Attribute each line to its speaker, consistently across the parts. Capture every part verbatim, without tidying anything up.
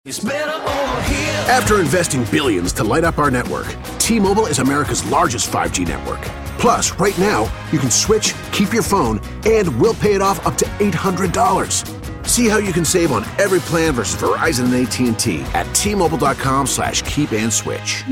Speaker 1: It's better over here.
Speaker 2: After investing billions to light up our network, T-Mobile is America's largest five G network. Plus, right now, you can switch, keep your phone, and we'll pay it off up to eight hundred dollars. See how you can save on every plan versus Verizon and A T and T at T-Mobile.com slash keep and switch.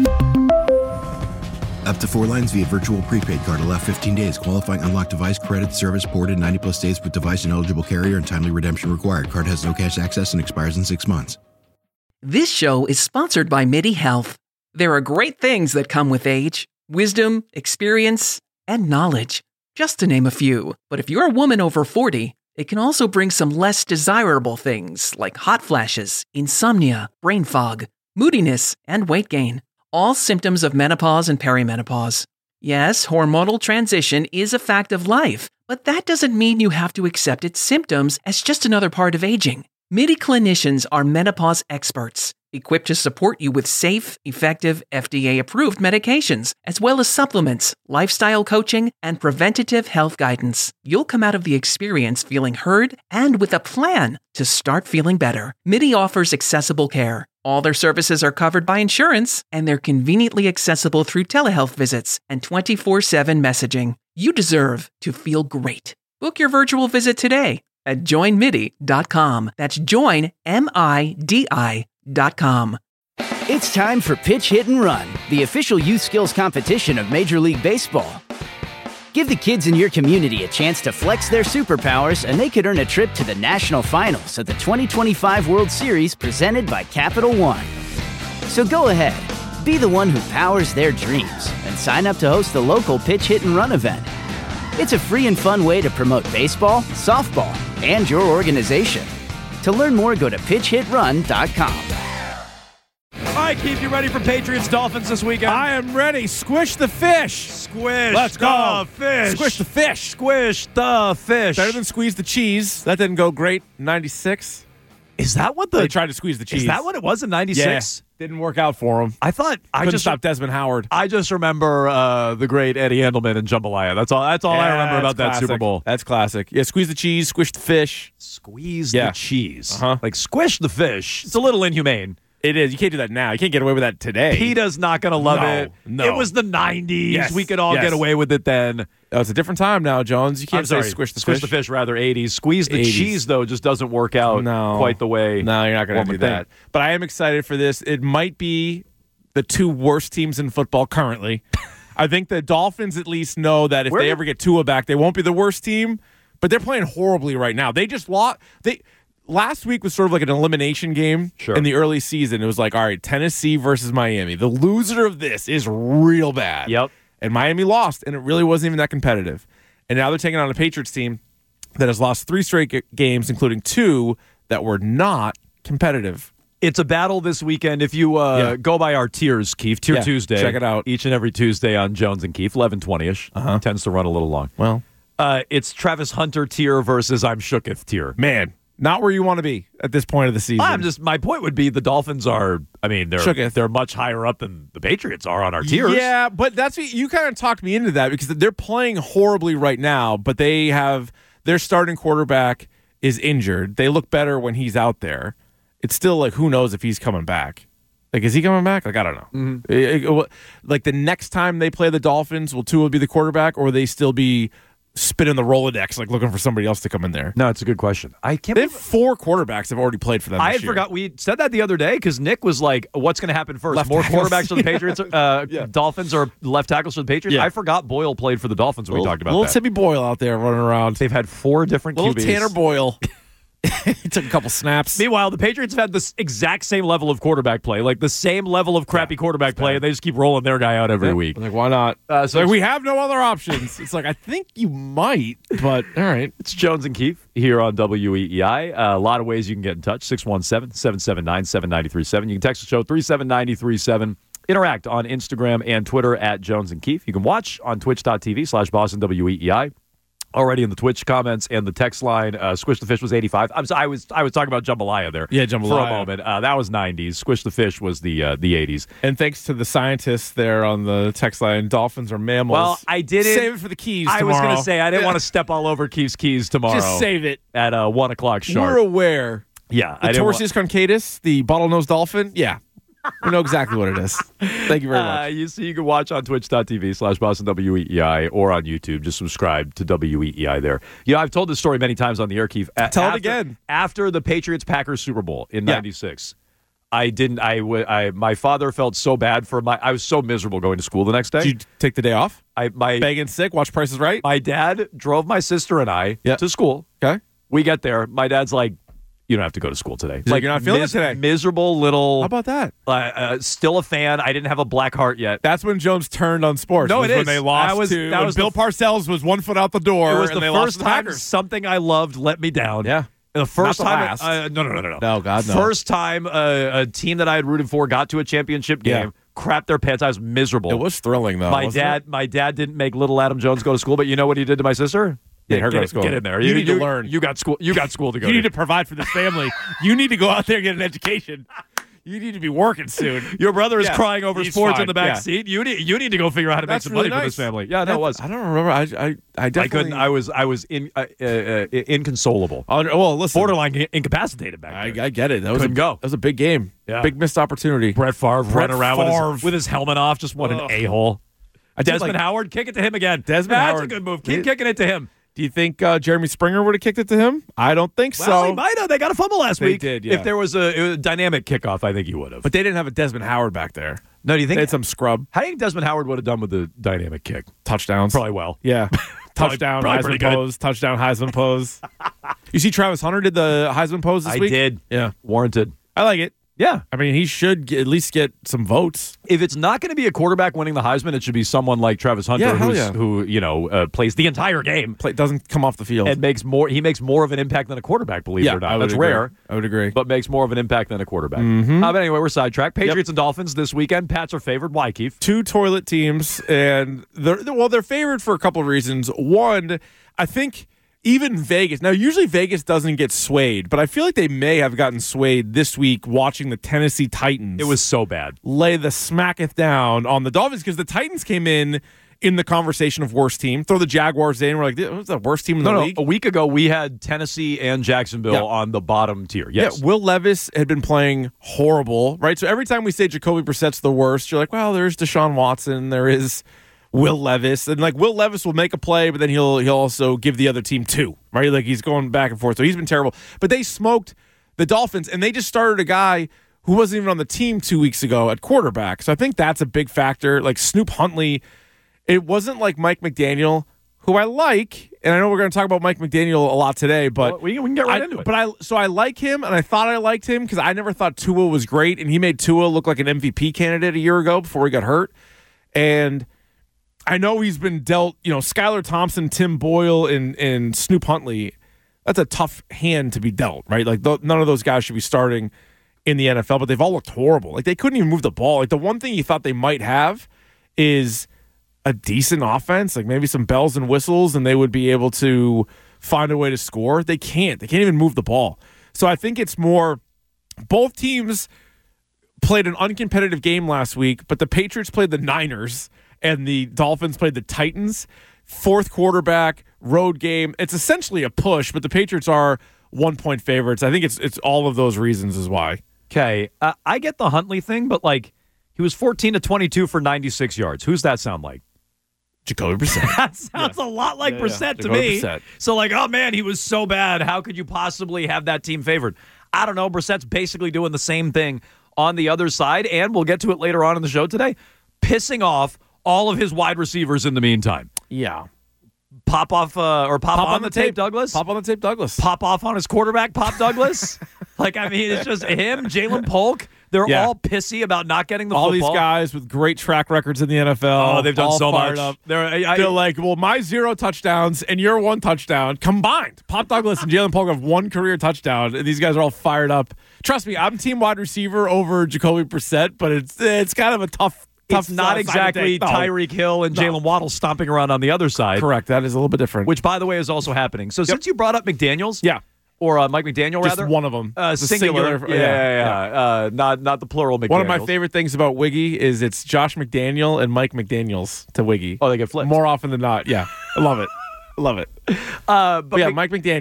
Speaker 3: Up to four lines via virtual prepaid card. Allow fifteen days. Qualifying unlocked device credit service ported ninety plus days with device and eligible carrier and timely redemption required. Card has no cash access and expires in six months.
Speaker 4: This show is sponsored by MIDI Health. There are great things that come with age. Wisdom, experience, and knowledge. Just to name a few. But if you're a woman over forty, it can also bring some less desirable things like hot flashes, insomnia, brain fog, moodiness, and weight gain. All symptoms of menopause and perimenopause. Yes, hormonal transition is a fact of life, but that doesn't mean you have to accept its symptoms as just another part of aging. MIDI clinicians are menopause experts, equipped to support you with safe, effective, F D A-approved medications, as well as supplements, lifestyle coaching, and preventative health guidance. You'll come out of the experience feeling heard and with a plan to start feeling better. MIDI offers accessible care. All their services are covered by insurance, and they're conveniently accessible through telehealth visits and twenty-four seven messaging. You deserve to feel great. Book your virtual visit today at join midi dot com. That's join, M I D I dot com.
Speaker 5: It's time for Pitch, Hit, and Run, the official youth skills competition of Major League Baseball. Give the kids in your community a chance to flex their superpowers, and they could earn a trip to the national finals of the twenty twenty-five World Series presented by Capital One. So go ahead, be the one who powers their dreams, and sign up to host the local Pitch, Hit, and Run event. It's a free and fun way to promote baseball, softball, and your organization. To learn more, go to pitch hit run dot com.
Speaker 6: All right, Keith, you ready for Patriots-Dolphins this weekend?
Speaker 7: I am ready. Squish the fish.
Speaker 6: Squish
Speaker 7: Let's go.
Speaker 6: the fish.
Speaker 7: Squish the fish.
Speaker 6: Squish the fish.
Speaker 7: Better than squeeze the cheese. That didn't go great in ninety-six.
Speaker 6: Is that what the...
Speaker 7: They tried to squeeze the cheese.
Speaker 6: Is that what it was in ninety-six?
Speaker 7: Yeah, didn't work out for them.
Speaker 6: I thought... I
Speaker 7: Couldn't
Speaker 6: just
Speaker 7: stop Desmond Howard.
Speaker 6: I just remember uh, the great Eddie Endelman and Jambalaya. That's all That's all
Speaker 7: Yeah,
Speaker 6: I remember about that
Speaker 7: classic.
Speaker 6: Super Bowl.
Speaker 7: That's classic. Yeah, squeeze the cheese, squish the fish.
Speaker 6: Squeeze
Speaker 7: Yeah.
Speaker 6: the cheese.
Speaker 7: Uh-huh.
Speaker 6: Like, squish the fish. It's a little inhumane.
Speaker 7: It is. You can't do that now. You can't get away with that today.
Speaker 6: PETA's not going to love
Speaker 7: No,
Speaker 6: it.
Speaker 7: no.
Speaker 6: It was the nineties.
Speaker 7: Yes,
Speaker 6: We could all
Speaker 7: yes.
Speaker 6: get away with it then.
Speaker 7: Oh, it's a different time now, Jones. You can't
Speaker 6: I'm sorry.
Speaker 7: say squish the
Speaker 6: squish
Speaker 7: fish.
Speaker 6: the fish, rather, eighties. Squeeze the
Speaker 7: eighties.
Speaker 6: cheese, though, just doesn't work out
Speaker 7: No.
Speaker 6: quite the way
Speaker 7: No, you're not going
Speaker 6: one
Speaker 7: to do
Speaker 6: would
Speaker 7: that.
Speaker 6: think.
Speaker 7: But I am excited for this. It might be the two worst teams in football currently. I think the Dolphins at least know that if
Speaker 6: Where
Speaker 7: they
Speaker 6: did-
Speaker 7: ever get Tua back, they won't be the worst team. But they're playing horribly right now. They just lost. They last week was sort of like an elimination game
Speaker 6: Sure.
Speaker 7: in the early season. It was like, all right, Tennessee versus Miami. The loser of this is real bad.
Speaker 6: Yep.
Speaker 7: And Miami lost, and it really wasn't even that competitive. And now they're taking on a Patriots team that has lost three straight g- games, including two that were not competitive.
Speaker 6: It's a battle this weekend. If you uh,
Speaker 7: Yeah.
Speaker 6: go by our tiers, Keith, Tier
Speaker 7: Yeah,
Speaker 6: Tuesday.
Speaker 7: check it out.
Speaker 6: Each and every Tuesday on Jones and Keith, eleven twenty-ish.
Speaker 7: Uh-huh.
Speaker 6: Tends to run a little long.
Speaker 7: Well,
Speaker 6: Uh, it's Travis Hunter tier versus I'm Shooketh tier.
Speaker 7: man, not where you want to be at this point of the season.
Speaker 6: I'm just my point would be the Dolphins are. I mean, they're
Speaker 7: Shooketh.
Speaker 6: they're much higher up than the Patriots are on our tiers.
Speaker 7: Yeah, but that's what you kind of talked me into that because they're playing horribly right now, but they have their starting quarterback is injured. They look better when he's out there. It's still like who knows if he's coming back. Like, is he coming back? Like, I don't know.
Speaker 6: Mm-hmm.
Speaker 7: It- it- like the next time they play the Dolphins, will Tua be the quarterback, or will they still be spinning the Rolodex, like looking for somebody else to come in there?
Speaker 6: No, it's a good question. I can't.
Speaker 7: They have
Speaker 6: believe-
Speaker 7: four quarterbacks that have already played for them.
Speaker 6: I
Speaker 7: this
Speaker 6: had
Speaker 7: year.
Speaker 6: forgot we said that the other day because Nick was like, "What's going to happen first?
Speaker 7: Left
Speaker 6: More
Speaker 7: tackles.
Speaker 6: quarterbacks for the
Speaker 7: Yeah.
Speaker 6: Patriots, uh,
Speaker 7: Yeah.
Speaker 6: Dolphins, or left tackles for the Patriots?"
Speaker 7: Yeah.
Speaker 6: I forgot Boyle played for the Dolphins when we
Speaker 7: Little-
Speaker 6: talked about
Speaker 7: little
Speaker 6: that.
Speaker 7: Timmy Boyle out there running around.
Speaker 6: They've had four different
Speaker 7: Little
Speaker 6: Q Bs.
Speaker 7: Tanner Boyle. He took a couple snaps.
Speaker 6: Meanwhile, the Patriots have had this exact same level of quarterback play, like the same level of crappy quarterback play, and they just keep rolling their guy out every
Speaker 7: Yeah.
Speaker 6: week.
Speaker 7: Like, why not?
Speaker 6: Uh,
Speaker 7: It's
Speaker 6: so
Speaker 7: like, we have no other options. It's like, I think you might, but all right.
Speaker 6: It's Jones and Keith here on W E E I. Uh, a lot of ways you can get in touch. six one seven, seven seven nine, seven nine three seven. You can text the show three seven nine three seven. Interact on Instagram and Twitter at Jones and Keith. You can watch on twitch.tv slash Boston W E E I. Already in the Twitch comments and the text line, uh, Squish the Fish was eighty-five. I'm sorry, I was I was talking about Jambalaya there.
Speaker 7: Yeah,
Speaker 6: For
Speaker 7: Jambalaya.
Speaker 6: a moment. Uh, that was nineties. Squish the Fish was the uh, the eighties.
Speaker 7: And thanks to the scientists there on the text line, dolphins are mammals.
Speaker 6: Well, I didn't.
Speaker 7: Save it for the keys
Speaker 6: I
Speaker 7: tomorrow.
Speaker 6: was going to say, I didn't
Speaker 7: Yeah.
Speaker 6: want to step all over Keith's keys tomorrow.
Speaker 7: Just save it.
Speaker 6: At uh, one o'clock sharp.
Speaker 7: We're aware
Speaker 6: Yeah.
Speaker 7: The
Speaker 6: I didn't wa-
Speaker 7: Torsius concatus, the bottlenose dolphin. Yeah. We know exactly what it is. Thank you very much.
Speaker 6: Uh, you see, you can watch on twitch.tv slash Boston W E E I or on YouTube. Just subscribe to W E E I there. You know, I've told this story many times on the air, Keith. A-
Speaker 7: Tell
Speaker 6: after,
Speaker 7: it again.
Speaker 6: After the Patriots-Packers Super Bowl in
Speaker 7: Yeah.
Speaker 6: ninety-six, I didn't, I, w- I, my father felt so bad for my, I was so miserable going to school the next day.
Speaker 7: Did you take the day off?
Speaker 6: I, my,
Speaker 7: Begging sick, watch Price is Right?
Speaker 6: my dad drove my sister and I
Speaker 7: Yeah.
Speaker 6: to school.
Speaker 7: Okay.
Speaker 6: We get there. My dad's like, you don't have to go to school today.
Speaker 7: He's like, "You're not feeling it today."
Speaker 6: Miserable little,
Speaker 7: How about that?
Speaker 6: uh, uh, still a fan. I didn't have a black heart yet.
Speaker 7: That's when Jones turned on sports.
Speaker 6: No,
Speaker 7: was
Speaker 6: it
Speaker 7: when
Speaker 6: is.
Speaker 7: they lost
Speaker 6: That was-
Speaker 7: to
Speaker 6: that
Speaker 7: when
Speaker 6: was
Speaker 7: Bill
Speaker 6: the-
Speaker 7: Parcells was one foot out the door.
Speaker 6: It was
Speaker 7: and
Speaker 6: the
Speaker 7: they lost
Speaker 6: first
Speaker 7: to the
Speaker 6: time
Speaker 7: Packers.
Speaker 6: something I loved let me down.
Speaker 7: Yeah.
Speaker 6: The first
Speaker 7: Not the
Speaker 6: time,
Speaker 7: last.
Speaker 6: Uh, no, no, no, no, no.
Speaker 7: No, God, no.
Speaker 6: First time uh, a team that I had rooted for got to a championship game,
Speaker 7: Yeah.
Speaker 6: crapped their pants. I was miserable.
Speaker 7: It was thrilling though.
Speaker 6: my
Speaker 7: wasn't
Speaker 6: dad.
Speaker 7: it?
Speaker 6: My dad didn't make little Adam Jones go to school, but you know what he did to my sister?
Speaker 7: Yeah, her
Speaker 6: get,
Speaker 7: go to school.
Speaker 6: get in there.
Speaker 7: You need to learn.
Speaker 6: You got school. You got school to go.
Speaker 7: You
Speaker 6: to.
Speaker 7: need to provide for this family. You need to go out there and get an education. You need to be working soon.
Speaker 6: Your brother is
Speaker 7: Yeah,
Speaker 6: crying over
Speaker 7: he's
Speaker 6: sports
Speaker 7: fine.
Speaker 6: in the back
Speaker 7: Yeah.
Speaker 6: seat. You need. You need to go figure out how to
Speaker 7: That's
Speaker 6: make some
Speaker 7: really
Speaker 6: money for
Speaker 7: nice.
Speaker 6: this family. Yeah, no, it was.
Speaker 7: I don't remember. I I I definitely
Speaker 6: I couldn't. I was. I was in, uh, uh, uh, inconsolable.
Speaker 7: Oh, well, listen.
Speaker 6: Borderline in- incapacitated back
Speaker 7: I,
Speaker 6: there.
Speaker 7: I get it. That was
Speaker 6: Couldn't
Speaker 7: a,
Speaker 6: go.
Speaker 7: That was a big game.
Speaker 6: Yeah.
Speaker 7: Big missed opportunity.
Speaker 6: Brett Favre
Speaker 7: Brett
Speaker 6: running around with
Speaker 7: Favre.
Speaker 6: his, with his helmet off. Just what an
Speaker 7: Ugh.
Speaker 6: a-hole.
Speaker 7: I did
Speaker 6: Desmond
Speaker 7: like-
Speaker 6: Howard, kick it to him again.
Speaker 7: Desmond
Speaker 6: That's
Speaker 7: Howard.
Speaker 6: a good move. Keep
Speaker 7: He-
Speaker 6: kicking it to him.
Speaker 7: Do you think uh, Jeremy Springer would have kicked it to him? I don't think
Speaker 6: Well,
Speaker 7: so.
Speaker 6: he might have. They got a fumble last
Speaker 7: They
Speaker 6: week.
Speaker 7: did, yeah.
Speaker 6: If there was a, it was a dynamic kickoff, I think he would have.
Speaker 7: But they didn't have a Desmond Howard back there.
Speaker 6: no, do you
Speaker 7: They
Speaker 6: think?
Speaker 7: had some scrub
Speaker 6: How do you think Desmond Howard would have done with the dynamic kick?
Speaker 7: touchdowns.
Speaker 6: Probably well.
Speaker 7: Yeah.
Speaker 6: Probably-
Speaker 7: touchdown,
Speaker 6: probably
Speaker 7: Heisman
Speaker 6: pretty good.
Speaker 7: pose. Touchdown, Heisman pose. You see Travis Hunter did the Heisman pose this
Speaker 6: I
Speaker 7: week?
Speaker 6: did.
Speaker 7: Yeah.
Speaker 6: Warranted.
Speaker 7: I like it.
Speaker 6: Yeah.
Speaker 7: I mean, he should get, at least get some votes.
Speaker 6: If it's not going to be a quarterback winning the Heisman, it should be someone like Travis Hunter,
Speaker 7: Yeah, hell
Speaker 6: who's,
Speaker 7: yeah.
Speaker 6: who you know uh, plays the entire game
Speaker 7: Play, doesn't come off the field.
Speaker 6: and makes more. He makes more of an impact than a quarterback. Believe
Speaker 7: yeah,
Speaker 6: it or not,
Speaker 7: I would
Speaker 6: that's
Speaker 7: agree.
Speaker 6: rare.
Speaker 7: I would agree.
Speaker 6: But makes more of an impact than a quarterback.
Speaker 7: Mm-hmm.
Speaker 6: Uh, but anyway, we're sidetracked. Patriots and Dolphins this weekend. Pats are favored. Why, Keith?
Speaker 7: Two toilet teams, and they're well, they're favored for a couple of reasons. One, I think even Vegas. Now, usually Vegas doesn't get swayed, but I feel like they may have gotten swayed this week watching the Tennessee Titans.
Speaker 6: It was so bad.
Speaker 7: lay the smacketh down on the Dolphins because the Titans came in in the conversation of worst team. Throw the Jaguars in. We're like, this was the worst team in the
Speaker 6: No, no.
Speaker 7: league.
Speaker 6: A week ago, we had Tennessee and Jacksonville
Speaker 7: Yeah.
Speaker 6: on the bottom tier. Yes.
Speaker 7: Yeah, Will Levis had been playing horrible, right? So every time we say Jacoby Brissett's the worst, you're like, well, there's Deshaun Watson, there is Will Levis, and like Will Levis will make a play, but then he'll he'll also give the other team two, right? Like he's going back and forth. So he's been terrible. But they smoked the Dolphins, and they just started a guy who wasn't even on the team two weeks ago at quarterback. So I think that's a big factor. Like Snoop Huntley, it wasn't like Mike McDaniel, who I like, and I know we're going to talk about Mike McDaniel a lot today, but
Speaker 6: Well, we, can- we can get right
Speaker 7: I,
Speaker 6: into it.
Speaker 7: But I so I like him, and I thought I liked him because I never thought Tua was great, and he made Tua look like an M V P candidate a year ago before he got hurt. And I know he's been dealt, you know, Skylar Thompson, Tim Boyle, and and Snoop Huntley. That's a tough hand to be dealt, right? Like th- none of those guys should be starting in the N F L, but they've all looked horrible. Like they couldn't even move the ball. Like the one thing you thought they might have is a decent offense, like maybe some bells and whistles, and they would be able to find a way to score. They can't. They can't even move the ball. So I think it's more both teams played an uncompetitive game last week, but the Patriots played the Niners and the Dolphins played the Titans. Fourth quarterback, road game. It's essentially a push, but the Patriots are one-point favorites. I think it's it's all of those reasons is why.
Speaker 6: Okay, uh, I get the Huntley thing, but like he was fourteen to twenty-two for ninety-six yards. Who's that sound like?
Speaker 7: Jacoby Brissett.
Speaker 6: That sounds a lot like
Speaker 7: Yeah, yeah.
Speaker 6: Brissett to
Speaker 7: Jacoby
Speaker 6: me.
Speaker 7: Brissett.
Speaker 6: So like, oh man, he was so bad. How could you possibly have that team favored? I don't know. Brissett's basically doing the same thing on the other side, and we'll get to it later on in the show today, pissing off all of his wide receivers in the meantime.
Speaker 7: Yeah.
Speaker 6: Pop off uh, or pop,
Speaker 7: Pop
Speaker 6: on, the tape, Douglas.
Speaker 7: Pop on the tape, Douglas.
Speaker 6: Pop off on his quarterback, Pop Douglas. Like, I mean, it's just him, Jalen Polk. They're
Speaker 7: Yeah.
Speaker 6: all pissy about not getting the
Speaker 7: all
Speaker 6: football.
Speaker 7: these guys with great track records in the N F L.
Speaker 6: Oh, they've done
Speaker 7: all
Speaker 6: so
Speaker 7: fired
Speaker 6: much.
Speaker 7: Up.
Speaker 6: They're, I, I,
Speaker 7: They're like, well, my zero touchdowns and your one touchdown combined. Pop Douglas and Jalen Polk have one career touchdown, and these guys are all fired up. Trust me, I'm team wide receiver over Jacoby Brissett, but it's it's kind of a tough. tough
Speaker 6: it's not
Speaker 7: uh, side to
Speaker 6: exactly
Speaker 7: take. No.
Speaker 6: Tyreek Hill and
Speaker 7: No.
Speaker 6: Jalen Waddle stomping around on the other side.
Speaker 7: Correct. That is a little bit different.
Speaker 6: Which, by the way, is also happening. So since you brought up McDaniels,
Speaker 7: yeah,
Speaker 6: or uh, Mike McDaniel,
Speaker 7: just
Speaker 6: rather,
Speaker 7: one of them.
Speaker 6: uh,
Speaker 7: The
Speaker 6: singular,
Speaker 7: singular-
Speaker 6: yeah,
Speaker 7: yeah,
Speaker 6: yeah, yeah. Uh, not not the plural McDaniels.
Speaker 7: One of my favorite things about Wiggy is it's Josh McDaniel and Mike McDaniels to Wiggy.
Speaker 6: Oh, they get flipped
Speaker 7: more often than not. Yeah, I love it. I love it.
Speaker 6: Uh, but
Speaker 7: But yeah,
Speaker 6: Mc-
Speaker 7: Mike McDaniel.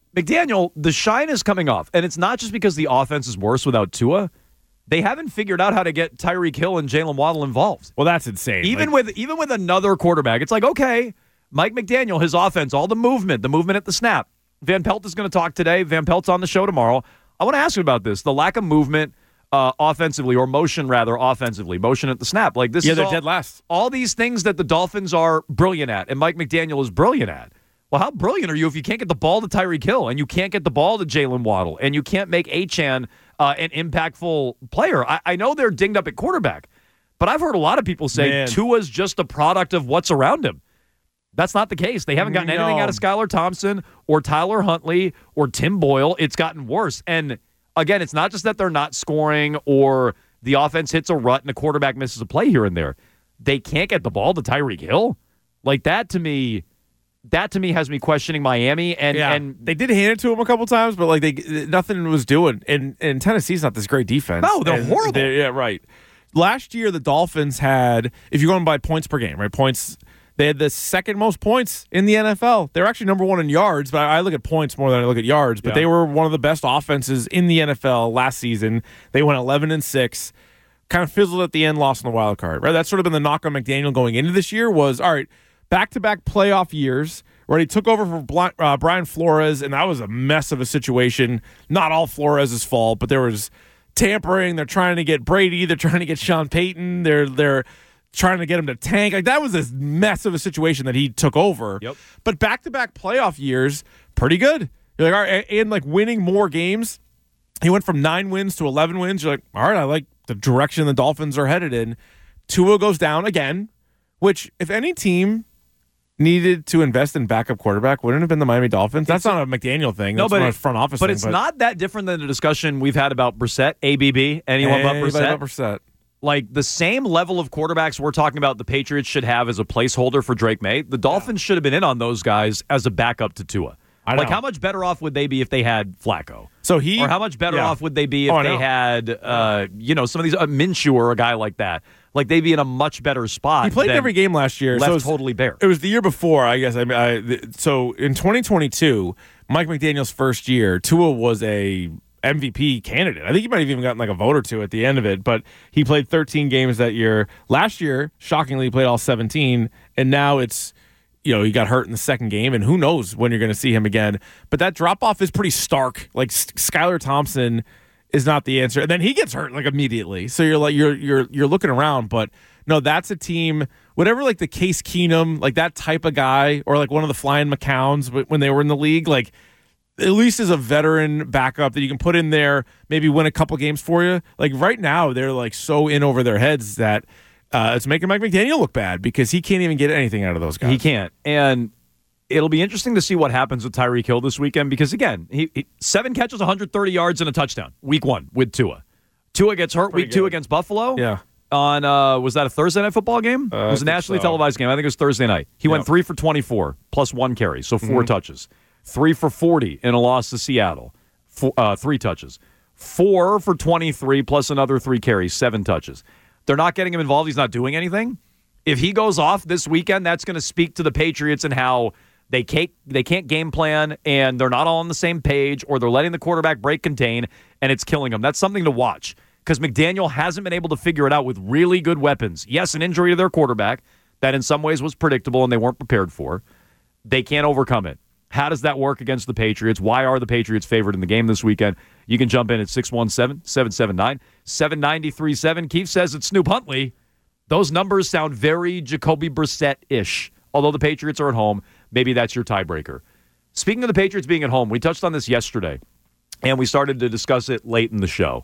Speaker 6: McDaniel, the shine is coming off, and it's not just because the offense is worse without Tua. They haven't figured out how to get Tyreek Hill and Jalen Waddle involved.
Speaker 7: Well, that's insane.
Speaker 6: Even
Speaker 7: like,
Speaker 6: with even with another quarterback, it's like, okay, Mike McDaniel, his offense, all the movement, the movement at the snap. Van Pelt is going to talk today. Van Pelt's on the show tomorrow. I want to ask you about this, the lack of movement uh, offensively, or motion, rather, offensively, motion at the snap. Like this
Speaker 7: yeah,
Speaker 6: is
Speaker 7: they're
Speaker 6: all,
Speaker 7: dead last.
Speaker 6: All these things that the Dolphins are brilliant at, and Mike McDaniel is brilliant at. Well, how brilliant are you if you can't get the ball to Tyreek Hill and you can't get the ball to Jalen Waddle and you can't make Achane uh, an impactful player? I, I know they're dinged up at quarterback, but I've heard a lot of people say
Speaker 7: Man.
Speaker 6: Tua's just a product of what's around him. That's not the case. They haven't gotten
Speaker 7: No.
Speaker 6: anything out of Skylar Thompson or Tyler Huntley or Tim Boyle. It's gotten worse. And again, it's not just that they're not scoring or the offense hits a rut and the quarterback misses a play here and there. They can't get the ball to Tyreek Hill. Like that to me... That to me has me questioning Miami, and
Speaker 7: Yeah.
Speaker 6: and
Speaker 7: they did hand it to him a couple times, but like they nothing was doing. And and Tennessee's not this great defense.
Speaker 6: No, they're
Speaker 7: And
Speaker 6: horrible.
Speaker 7: they're- yeah, right. Last year the Dolphins had, if you're going by points per game, right? Points. They had the second most points in the N F L. They're actually number one in yards, but I look at points more than I look at yards. But
Speaker 6: Yeah.
Speaker 7: they were one of the best offenses in the N F L last season. They went eleven and six. Kind of fizzled at the end, lost in the wild card. Right. That's sort of been the knock on McDaniel going into this year was, all right, back-to-back playoff years where he took over for Bli- uh, Brian Flores, and that was a mess of a situation. Not all Flores' fault, but there was tampering. They're trying to get Brady. They're trying to get Sean Payton. They're they're trying to get him to tank. Like that was a mess of a situation that he took over.
Speaker 6: Yep.
Speaker 7: But back-to-back playoff years, pretty good. You're like, all right, and like winning more games. He went from nine wins to eleven wins. You're like, all right, I like the direction the Dolphins are headed in. Tua goes down again, which if any team needed to invest in backup quarterback, wouldn't it have been the Miami Dolphins? That's not a McDaniel thing.
Speaker 6: no,
Speaker 7: That's
Speaker 6: but
Speaker 7: not a
Speaker 6: it-
Speaker 7: front office
Speaker 6: but
Speaker 7: thing.
Speaker 6: it's not that different than the discussion we've had about Brissett, A B B, anyone but
Speaker 7: Anybody
Speaker 6: Brissett.
Speaker 7: but Brissett.
Speaker 6: Like the same level of quarterbacks we're talking about the Patriots should have as a placeholder for Drake May. The Dolphins should have been in on those guys as a backup to Tua.
Speaker 7: I
Speaker 6: Like
Speaker 7: know.
Speaker 6: how much better off would they be if they had Flacco?
Speaker 7: So he,
Speaker 6: Or how much better
Speaker 7: yeah.
Speaker 6: off would they be if
Speaker 7: Oh, I
Speaker 6: they
Speaker 7: know.
Speaker 6: had, uh, you know, some of these uh, Minshew or a guy like that? Like they'd be in a much better spot.
Speaker 7: He played
Speaker 6: than
Speaker 7: every game last year.
Speaker 6: Left
Speaker 7: so it was-
Speaker 6: totally bare.
Speaker 7: It was the year before, I guess. I, mean, I th- so in twenty twenty-two, Mike McDaniel's first year, Tua was a M V P candidate. I think he might have even gotten like a vote or two at the end of it. But he played thirteen games that year. Last year, shockingly, he played all seventeen, and now it's. You know, he got hurt in the second game, and who knows when you're going to see him again. But that drop-off is pretty stark. Like, S- Skylar Thompson is not the answer. And then he gets hurt, like, immediately. So you're like, you're you're you're looking around. But, no, that's a team, whatever, like, the Case Keenum, like, that type of guy, or, like, one of the Flying McCowns when they were in the league, like, at least as a veteran backup that you can put in there, maybe win a couple games for you. Like, right now, they're, like, so in over their heads that – Uh, it's making Mike McDaniel look bad because he can't even get anything out of those guys.
Speaker 6: He can't. And it'll be interesting to see what happens with Tyreek Hill this weekend because, again, he, he seven catches, one hundred thirty yards, and a touchdown week one with Tua. Tua gets hurt
Speaker 7: Pretty
Speaker 6: week two
Speaker 7: good.
Speaker 6: against Buffalo.
Speaker 7: Yeah.
Speaker 6: On, uh, was that a Thursday night football game?
Speaker 7: Uh,
Speaker 6: it was
Speaker 7: I
Speaker 6: a
Speaker 7: think
Speaker 6: nationally
Speaker 7: so.
Speaker 6: televised game. I think it was Thursday night. He went
Speaker 7: Yep.
Speaker 6: three for twenty-four plus one carry, so 4
Speaker 7: Mm-hmm.
Speaker 6: touches. Three for forty in a loss to Seattle, four, uh, three touches. Four for twenty-three plus another three carries, seven touches. They're not getting him involved. He's not doing anything. If he goes off this weekend, that's going to speak to the Patriots and how they can't, they can't game plan and they're not all on the same page or they're letting the quarterback break contain and it's killing them. That's something to watch because McDaniel hasn't been able to figure it out with really good weapons. Yes, an injury to their quarterback that in some ways was predictable and they weren't prepared for. They can't overcome it. How does that work against the Patriots? Why are the Patriots favored in the game this weekend? You can jump in at six one seven, seven seven nine, seven nine three seven. Keith says it's Snoop Huntley. Those numbers sound very Jacoby Brissett-ish. Although the Patriots are at home, maybe that's your tiebreaker. Speaking of the Patriots being at home, we touched on this yesterday, and we started to discuss it late in the show.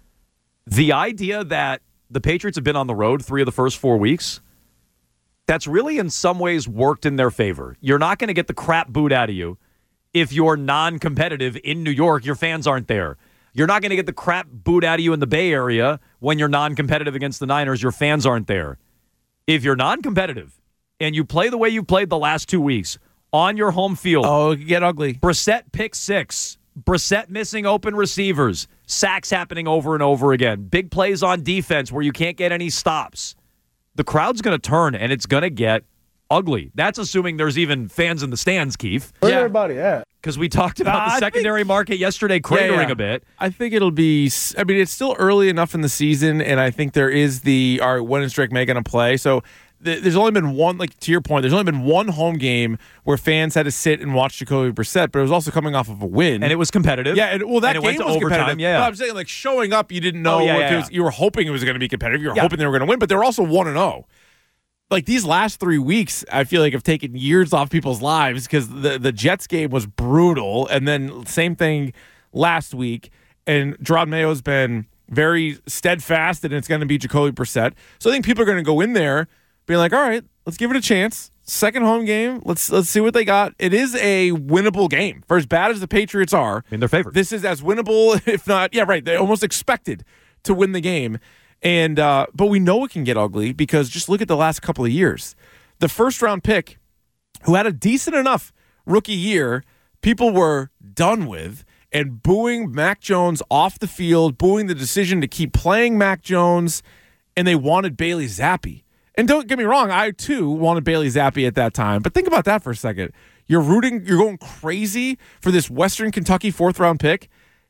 Speaker 6: The idea that the Patriots have been on the road three of the first four weeks, that's really in some ways worked in their favor. You're not going to get the crap booed out of you if you're non-competitive in New York. Your fans aren't there. You're not going to get the crap booed out of you in the Bay Area when you're non-competitive against the Niners. Your fans aren't there. If you're non-competitive and you play the way you played the last two weeks on your home field,
Speaker 7: Oh, it could get ugly.
Speaker 6: Brissett pick six, Brissett missing open receivers, sacks happening over and over again, big plays on defense where you can't get any stops. The crowd's going to turn, and it's going to get ugly. That's assuming there's even fans in the stands, Keith.
Speaker 1: Where's everybody at?
Speaker 6: Because we talked about
Speaker 7: Uh,
Speaker 6: the
Speaker 7: I
Speaker 6: secondary
Speaker 7: think-
Speaker 6: market yesterday cratering
Speaker 7: Yeah, yeah.
Speaker 6: a bit.
Speaker 7: I think it'll be. I mean, it's still early enough in the season, and I think there is the all right. When is Drake May going to play? So th- there's only been one. Like to your point, there's only been one home game where fans had to sit and watch Jacoby Brissett, but it was also coming off of a win,
Speaker 6: And it was competitive.
Speaker 7: yeah. And, well, that
Speaker 6: and it
Speaker 7: game
Speaker 6: went to
Speaker 7: was
Speaker 6: overtime.
Speaker 7: competitive.
Speaker 6: Yeah.
Speaker 7: But I'm saying, like showing up, you didn't know
Speaker 6: Oh, yeah,
Speaker 7: if
Speaker 6: yeah,
Speaker 7: it was.
Speaker 6: yeah.
Speaker 7: You were hoping it was going to be competitive. You were
Speaker 6: Yeah.
Speaker 7: hoping they were going to win, but they were also one and zero. Like these last three weeks, I feel like have taken years off people's lives because the the Jets game was brutal, and then same thing last week. And Gerard Mayo's been very steadfast, and it's going to be Jacoby Brissett. So I think people are going to go in there being like, "All right, let's give it a chance. Second home game. Let's let's see what they got." It is a winnable game for as bad as the Patriots are.
Speaker 6: I mean, they're favored.
Speaker 7: This is as winnable, if not, yeah, right. They almost expected to win the game. And uh, but we know it can get ugly because just look at the last couple of years. The first round pick, who had a decent enough rookie year, people were done with and booing Mac Jones off the field, booing the decision to keep playing Mac Jones, and they wanted Bailey Zappi. And don't get me wrong, I too wanted Bailey Zappi at that time. But think about that for a second. You're rooting, you're going crazy for this Western Kentucky fourth round pick.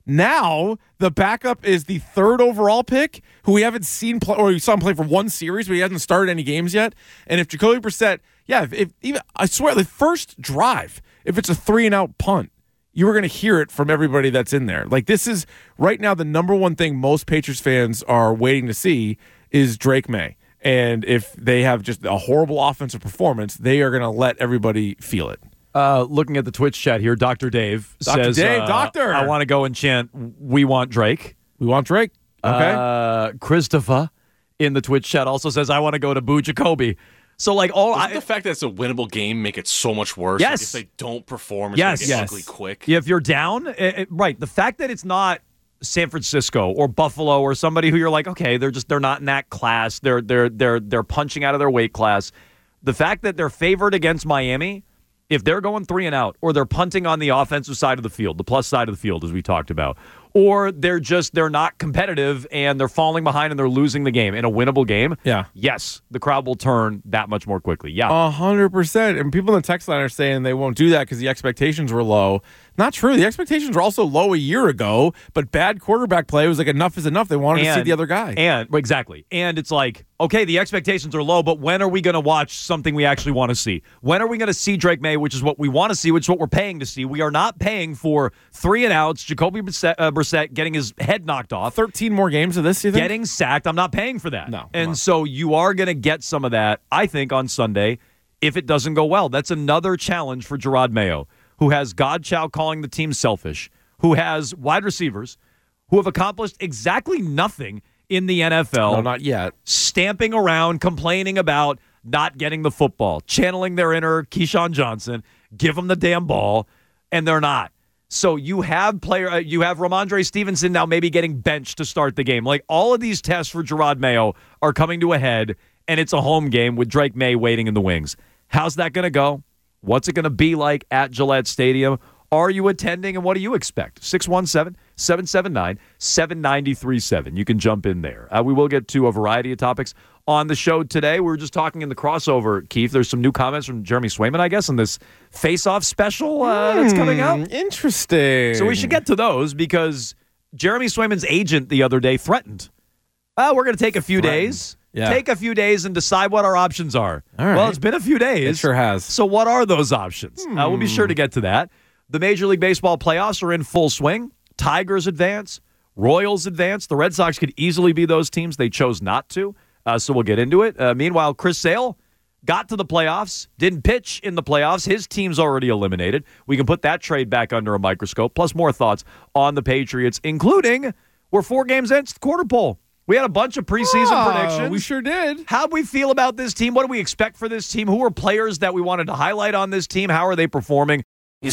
Speaker 7: Now the backup is the third overall pick, who we haven't seen play, or we saw him play for one series, but he hasn't started any games yet. And if Jacoby Brissett, yeah, if, if even I swear the first drive, if it's a three and out punt, you were going to hear it from everybody that's in there. Like this is right now the number one thing most Patriots fans are waiting to see is Drake May. And if they have just a horrible offensive performance, they are going to let everybody feel it.
Speaker 6: Uh, looking at the Twitch chat here, Doctor Dave
Speaker 7: Doctor
Speaker 6: says,
Speaker 7: Dave,
Speaker 6: uh,
Speaker 7: Doctor.
Speaker 6: I want to go and chant, we want Drake.
Speaker 7: We want Drake. Okay.
Speaker 6: Uh, Christopher in the Twitch chat also says, I want to go to Boo Jacoby. So, like, all
Speaker 8: Doesn't
Speaker 6: I,
Speaker 8: the fact that it's a winnable game make it so much worse?
Speaker 6: Yes.
Speaker 8: Like, if they don't perform, it's
Speaker 6: Yes.
Speaker 8: going to get
Speaker 6: Yes.
Speaker 8: ugly quick.
Speaker 6: if you're down, it, it- right, the fact that it's not San Francisco or Buffalo or somebody who you're like, okay, they're just they're not in that class. They're they're they're they're punching out of their weight class. The fact that they're favored against Miami, if they're going three and out, or they're punting on the offensive side of the field, the plus side of the field, as we talked about, or they're just they're not competitive and they're falling behind and they're losing the game in a winnable game.
Speaker 7: Yeah.
Speaker 6: Yes, the crowd will turn that much more quickly. Yeah.
Speaker 7: A hundred percent. And people in the text line are saying they won't do that because the expectations were low. Not true. The expectations were also low a year ago, but bad quarterback play was like enough is enough. They wanted to see the other guy.
Speaker 6: And exactly. And it's like, okay, the expectations are low, but when are we going to watch something we actually want to see? When are we going to see Drake May, which is what we want to see, which is what we're paying to see? We are not paying for three and outs, Jacoby Brissett, uh, Brissett getting his head knocked off,
Speaker 7: thirteen more games of this, you think?
Speaker 6: getting sacked. I'm not paying for that.
Speaker 7: No, come
Speaker 6: And
Speaker 7: on.
Speaker 6: so you are going to get some of that, I think, on Sunday if it doesn't go well. That's another challenge for Gerard Mayo, who has Godchow calling the team selfish, who has wide receivers who have accomplished exactly nothing in the N F L.
Speaker 7: No, not yet.
Speaker 6: Stamping around, complaining about not getting the football, channeling their inner Keyshawn Johnson, give them the damn ball, and they're not. So you have player, uh, you have Ramondre Stevenson now maybe getting benched to start the game. Like all of these tests for Gerard Mayo are coming to a head, and it's a home game with Drake May waiting in the wings. How's that going to go? What's it going to be like at Gillette Stadium? Are you attending, and what do you expect? six one seven, seven seven nine, seven nine three seven. You can jump in there. Uh, we will get to a variety of topics on the show today. We were just talking in the crossover, Keith. There's some new comments from Jeremy Swayman, I guess, on this face-off special uh, that's coming out.
Speaker 7: Hmm, interesting.
Speaker 6: So we should get to those because Jeremy Swayman's agent the other day threatened, uh, we're going to take a few days.
Speaker 7: Yeah.
Speaker 6: Take a few days and decide what our options are.
Speaker 7: All right.
Speaker 6: Well, it's been a few days.
Speaker 7: It sure has.
Speaker 6: So what are those options?
Speaker 7: Hmm.
Speaker 6: Uh, we'll be sure to get to that. The Major League Baseball playoffs are in full swing. Tigers advance. Royals advance. The Red Sox could easily be those teams. They chose not to. Uh, so we'll get into it. Uh, meanwhile, Chris Sale got to the playoffs, didn't pitch in the playoffs. His team's already eliminated. We can put that trade back under a microscope, plus more thoughts on the Patriots, including we're four games in, it's the quarter pole. We had a bunch of preseason
Speaker 7: Oh,
Speaker 6: predictions.
Speaker 7: we sure did.
Speaker 6: How'd we feel about this team? What do we expect for this team? Who are players that we wanted to highlight on this team? How are they performing?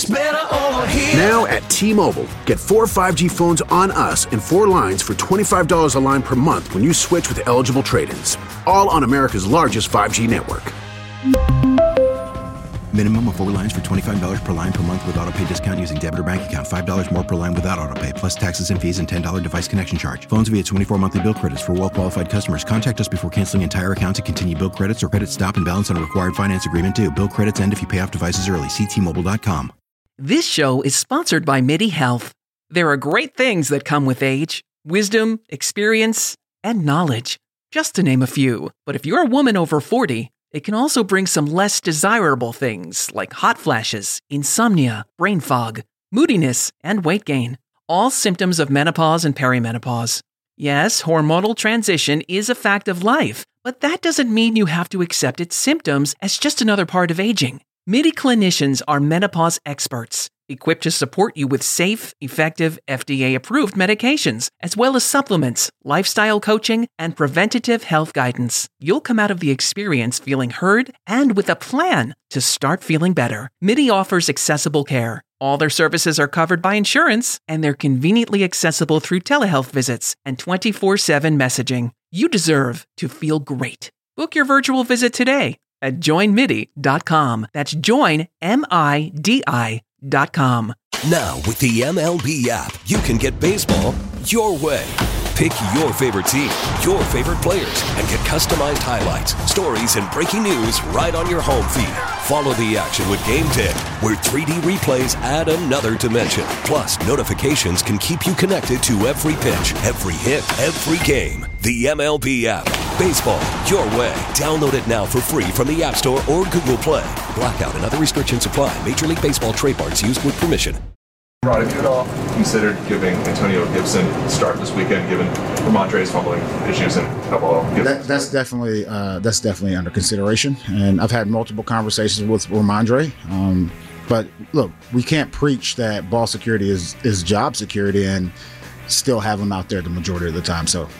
Speaker 2: Now at T-Mobile, get four five G phones on us and four lines for twenty-five dollars a line per month when you switch with eligible trade-ins. All on America's largest five G network.
Speaker 3: Minimum of four lines for twenty-five dollars per line per month with auto pay discount using debit or bank account. five dollars more per line without auto pay, plus taxes and fees and ten dollars device connection charge. Phones via twenty-four monthly bill credits for well-qualified customers. Contact us before canceling entire account to continue bill credits or credit stop and balance on a required finance agreement due. Bill credits end if you pay off devices early. See T Mobile dot com.
Speaker 4: This show is sponsored by MIDI Health. There are great things that come with age. Wisdom, experience, and knowledge. Just to name a few. But if you're a woman over forty, it can also bring some less desirable things like hot flashes, insomnia, brain fog, moodiness, and weight gain. All symptoms of menopause and perimenopause. Yes, hormonal transition is a fact of life, but that doesn't mean you have to accept its symptoms as just another part of aging. MIDI clinicians are menopause experts, equipped to support you with safe, effective, F D A-approved medications, as well as supplements, lifestyle coaching, and preventative health guidance. You'll come out of the experience feeling heard and with a plan to start feeling better. MIDI offers accessible care. All their services are covered by insurance, and they're conveniently accessible through telehealth visits and twenty-four seven messaging. You deserve to feel great. Book your virtual visit today at join midi dot com. That's join, M I D I dot com.
Speaker 1: Now, with the M L B app, you can get baseball your way. Pick your favorite team, your favorite players, and get customized highlights, stories, and breaking news right on your home feed. Follow the action with Game ten, where three D replays add another dimension. Plus, notifications can keep you connected to every pitch, every hit, every game. The M L B app. Baseball your way. Download it now for free from the App Store or Google Play. Blackout and other restrictions apply. Major League Baseball trademarks used with permission.
Speaker 9: Rod, have you at all considered giving Antonio Gibson a start this weekend, given Ramondre's fumbling issues and double
Speaker 10: that, That's definitely uh, that's definitely under consideration, and I've had multiple conversations with Ramondre. Um, but look, we can't preach that ball security is is job security and still have him out there the majority of the time. So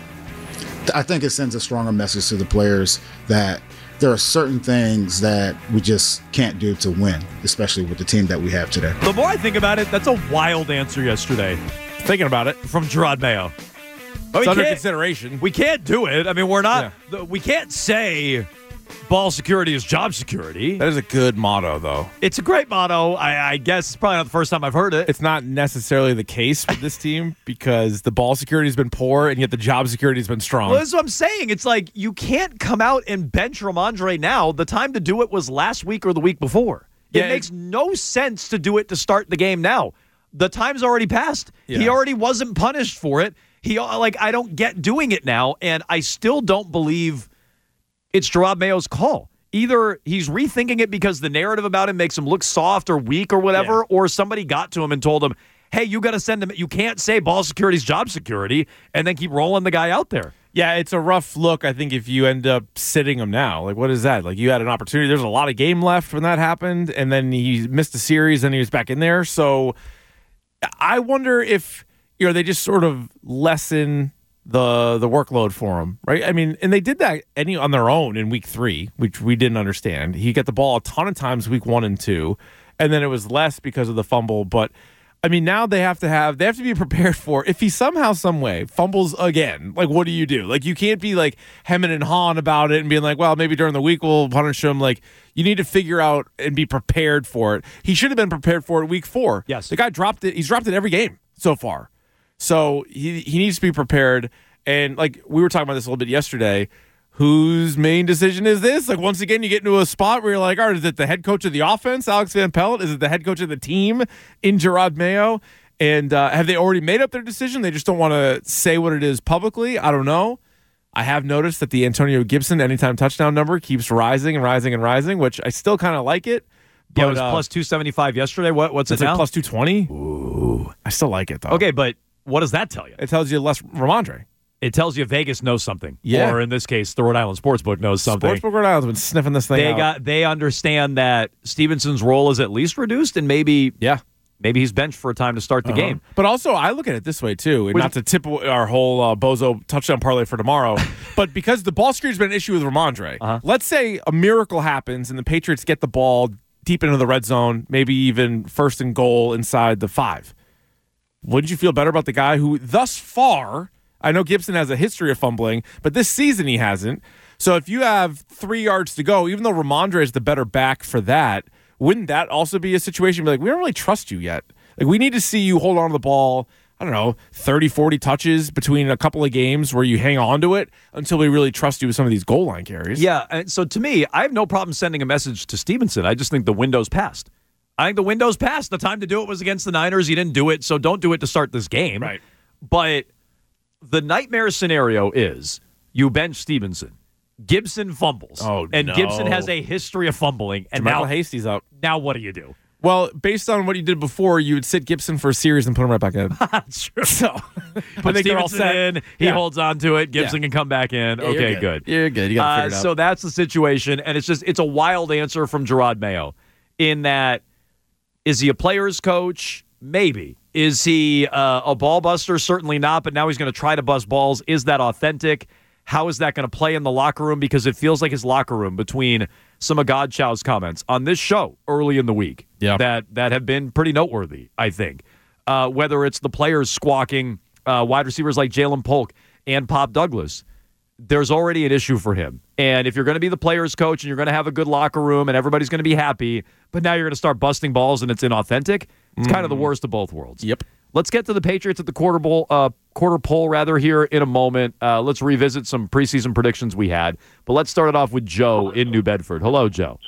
Speaker 10: I think it sends a stronger message to the players that there are certain things that we just can't do to win, especially with the team that we have today.
Speaker 6: The more I think about it, that's a wild answer yesterday.
Speaker 7: Thinking about it.
Speaker 6: From Gerard Mayo.
Speaker 7: It's under consideration.
Speaker 6: We can't do it. I mean, we're not, yeah. we can't say ball security is job security.
Speaker 7: That is a good motto, though.
Speaker 6: It's a great motto. I, I guess it's probably not the first time I've heard it.
Speaker 7: It's not necessarily the case with this team because the ball security has been poor and yet the job security has been strong.
Speaker 6: Well, that's what I'm saying. It's like you can't come out and bench Ramondre now. The time to do it was last week or the week before. It yeah, makes no sense to do it to start the game now. The time's already passed. Yeah. He already wasn't punished for it. He like I don't get doing it now, and I still don't believe it's Gerard Mayo's call. Either he's rethinking it because the narrative about him makes him look soft or weak or whatever, yeah. or somebody got to him and told him, hey, you got to send him. You can't say ball security is job security and then keep rolling the guy out there.
Speaker 7: Yeah, it's a rough look, I think, if you end up sitting him now. Like, what is that? Like, you had an opportunity. There's a lot of game left when that happened, and then he missed a series, and he was back in there. So I wonder if, you know, they just sort of lessen the the workload for him, right? I mean, and they did that any on their own in week three, which we didn't understand. He got the ball a ton of times week one and two, and then it was less because of the fumble. But I mean, now they have to have they have to be prepared for if he somehow, some way fumbles again. Like, what do you do? Like, you can't be like hemming and hawing about it and being like, well, maybe during the week we'll punish him. Like, you need to figure out and be prepared for it. He should have been prepared for it week four.
Speaker 6: Yes,
Speaker 7: the guy dropped it. He's dropped it every game so far. So he he needs to be prepared. And like we were talking about this a little bit yesterday, whose main decision is this? Like, once again, you get into a spot where you're like, all right, is it the head coach of the offense, Alex Van Pelt? Is it the head coach of the team in Gerard Mayo? And uh, have they already made up their decision? They just don't want to say what it is publicly? I don't know. I have noticed that the Antonio Gibson anytime touchdown number keeps rising and rising and rising, which I still kind of like it.
Speaker 6: But, yeah, it was uh, plus two seventy-five yesterday. What, what's it now?
Speaker 7: Like plus two twenty? Ooh. I still like it, though.
Speaker 6: Okay, but what does that tell you?
Speaker 7: It tells you less Ramondre.
Speaker 6: It tells you Vegas knows something.
Speaker 7: Yeah.
Speaker 6: Or in this case, the Rhode Island Sportsbook knows something.
Speaker 7: Sportsbook Rhode Island's been sniffing this thing
Speaker 6: they
Speaker 7: out.
Speaker 6: Got, they understand that Stevenson's role is at least reduced, and maybe
Speaker 7: yeah,
Speaker 6: maybe he's benched for a time to start the uh-huh. game.
Speaker 7: But also, I look at it this way, too, and Which, not to tip our whole uh, Bozo touchdown parlay for tomorrow, but because the ball security's been an issue with Ramondre, uh-huh. let's say a miracle happens and the Patriots get the ball deep into the red zone, maybe even first and goal inside the five. Wouldn't you feel better about the guy who thus far, I know Gibson has a history of fumbling, but this season he hasn't. So if you have three yards to go, even though Ramondre is the better back for that, wouldn't that also be a situation where, like, we don't really trust you yet? Like, we need to see you hold on to the ball, I don't know, thirty, forty touches between a couple of games where you hang on to it until we really trust you with some of these goal line carries.
Speaker 6: Yeah, and so to me, I have no problem sending a message to Stevenson. I just think the window's passed. I think the window's passed. The time to do it was against the Niners. You didn't do it, so don't do it to start this game.
Speaker 7: Right.
Speaker 6: But the nightmare scenario is you bench Stevenson. Gibson fumbles.
Speaker 7: Oh,
Speaker 6: and
Speaker 7: no.
Speaker 6: Gibson has a history of fumbling. And
Speaker 7: Michael
Speaker 6: now
Speaker 7: Hasty's out.
Speaker 6: Now what do you do?
Speaker 7: Well, based on what you did before, you would sit Gibson for a series and put him right back in.
Speaker 6: That's true.
Speaker 7: So,
Speaker 6: Put Stevenson in. He
Speaker 7: Yeah.
Speaker 6: holds on to it. Gibson
Speaker 7: Yeah.
Speaker 6: can come back in.
Speaker 7: Yeah,
Speaker 6: okay,
Speaker 7: you're
Speaker 6: good.
Speaker 7: good. You're good. You got to
Speaker 6: Uh,
Speaker 7: figure it out.
Speaker 6: so that's the situation, and it's just it's a wild answer from Gerard Mayo in that, is he a player's coach? Maybe. Is he uh, a ball buster? Certainly not, but now he's going to try to bust balls. Is that authentic? How is that going to play in the locker room? Because it feels like his locker room, between some of Godchau's comments on this show early in the week,
Speaker 7: Yeah.
Speaker 6: that, that have been pretty noteworthy, I think. Uh, whether it's the players squawking, uh, wide receivers like Jalen Polk and Pop Douglas, there's already an issue for him. And if you're going to be the players coach and you're going to have a good locker room and everybody's going to be happy, but now you're going to start busting balls and it's inauthentic, it's mm. kind of the worst of both worlds.
Speaker 7: Yep.
Speaker 6: Let's get to the Patriots at the quarter bowl, uh, quarter poll rather here in a moment. Uh, let's revisit some preseason predictions we had. But let's start it off with Joe in New Bedford. Hello, Joe.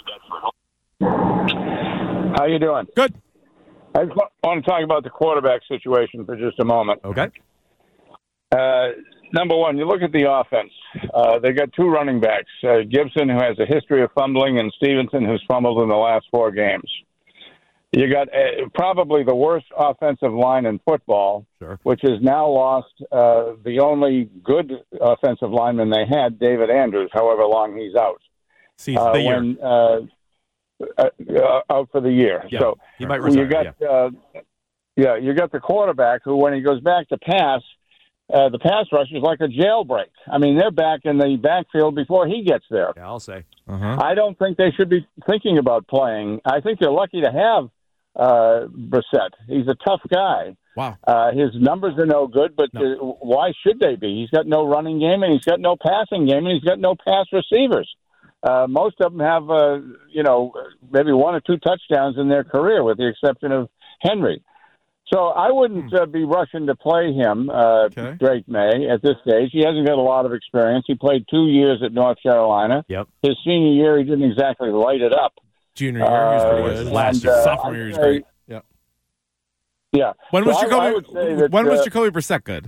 Speaker 11: How you doing?
Speaker 7: Good.
Speaker 11: I just want to talk about the quarterback situation for just a moment.
Speaker 6: Okay.
Speaker 11: Uh, number one, you look at the offense. Uh, they got two running backs, uh, Gibson, who has a history of fumbling, and Stevenson, who's fumbled in the last four games. You got uh, probably the worst offensive line in football,
Speaker 6: sure.
Speaker 11: which has now lost uh, the only good offensive lineman they had, David Andrews, however long he's out.
Speaker 6: See, uh, the year.
Speaker 11: When, uh, uh, uh, out for the year.
Speaker 6: Yeah,
Speaker 11: so
Speaker 6: he might retire,
Speaker 11: you got,
Speaker 6: yeah.
Speaker 11: Uh, yeah, you got the quarterback who, when he goes back to pass, uh, the pass rush is like a jailbreak. I mean, they're back in the backfield before he gets there.
Speaker 6: Yeah, I'll say.
Speaker 7: Uh-huh.
Speaker 11: I don't think they should be thinking about playing. I think they're lucky to have uh, Brissett. He's a tough guy.
Speaker 7: Wow.
Speaker 11: Uh, his numbers are no good, but
Speaker 7: no.
Speaker 11: uh, why should they be? He's got no running game, and he's got no passing game, and he's got no pass receivers. Uh, most of them have, uh, you know, maybe one or two touchdowns in their career, with the exception of Henry. So I wouldn't uh, be rushing to play him, uh,
Speaker 7: okay.
Speaker 11: Drake May, at this stage. He hasn't got a lot of experience. He played two years at North Carolina.
Speaker 6: Yep.
Speaker 11: His senior year, he didn't exactly light it up.
Speaker 7: Junior year, he was pretty
Speaker 11: Uh,
Speaker 7: good.
Speaker 6: Last
Speaker 11: and,
Speaker 6: year.
Speaker 11: uh,
Speaker 7: Sophomore
Speaker 11: I'd
Speaker 7: year, he was
Speaker 11: say-
Speaker 7: great. Yeah.
Speaker 11: Yeah.
Speaker 7: When
Speaker 11: So
Speaker 7: was
Speaker 11: I- I would
Speaker 7: Jacoby?
Speaker 11: say that,
Speaker 7: When was
Speaker 11: uh,
Speaker 7: Jacoby Brissett good?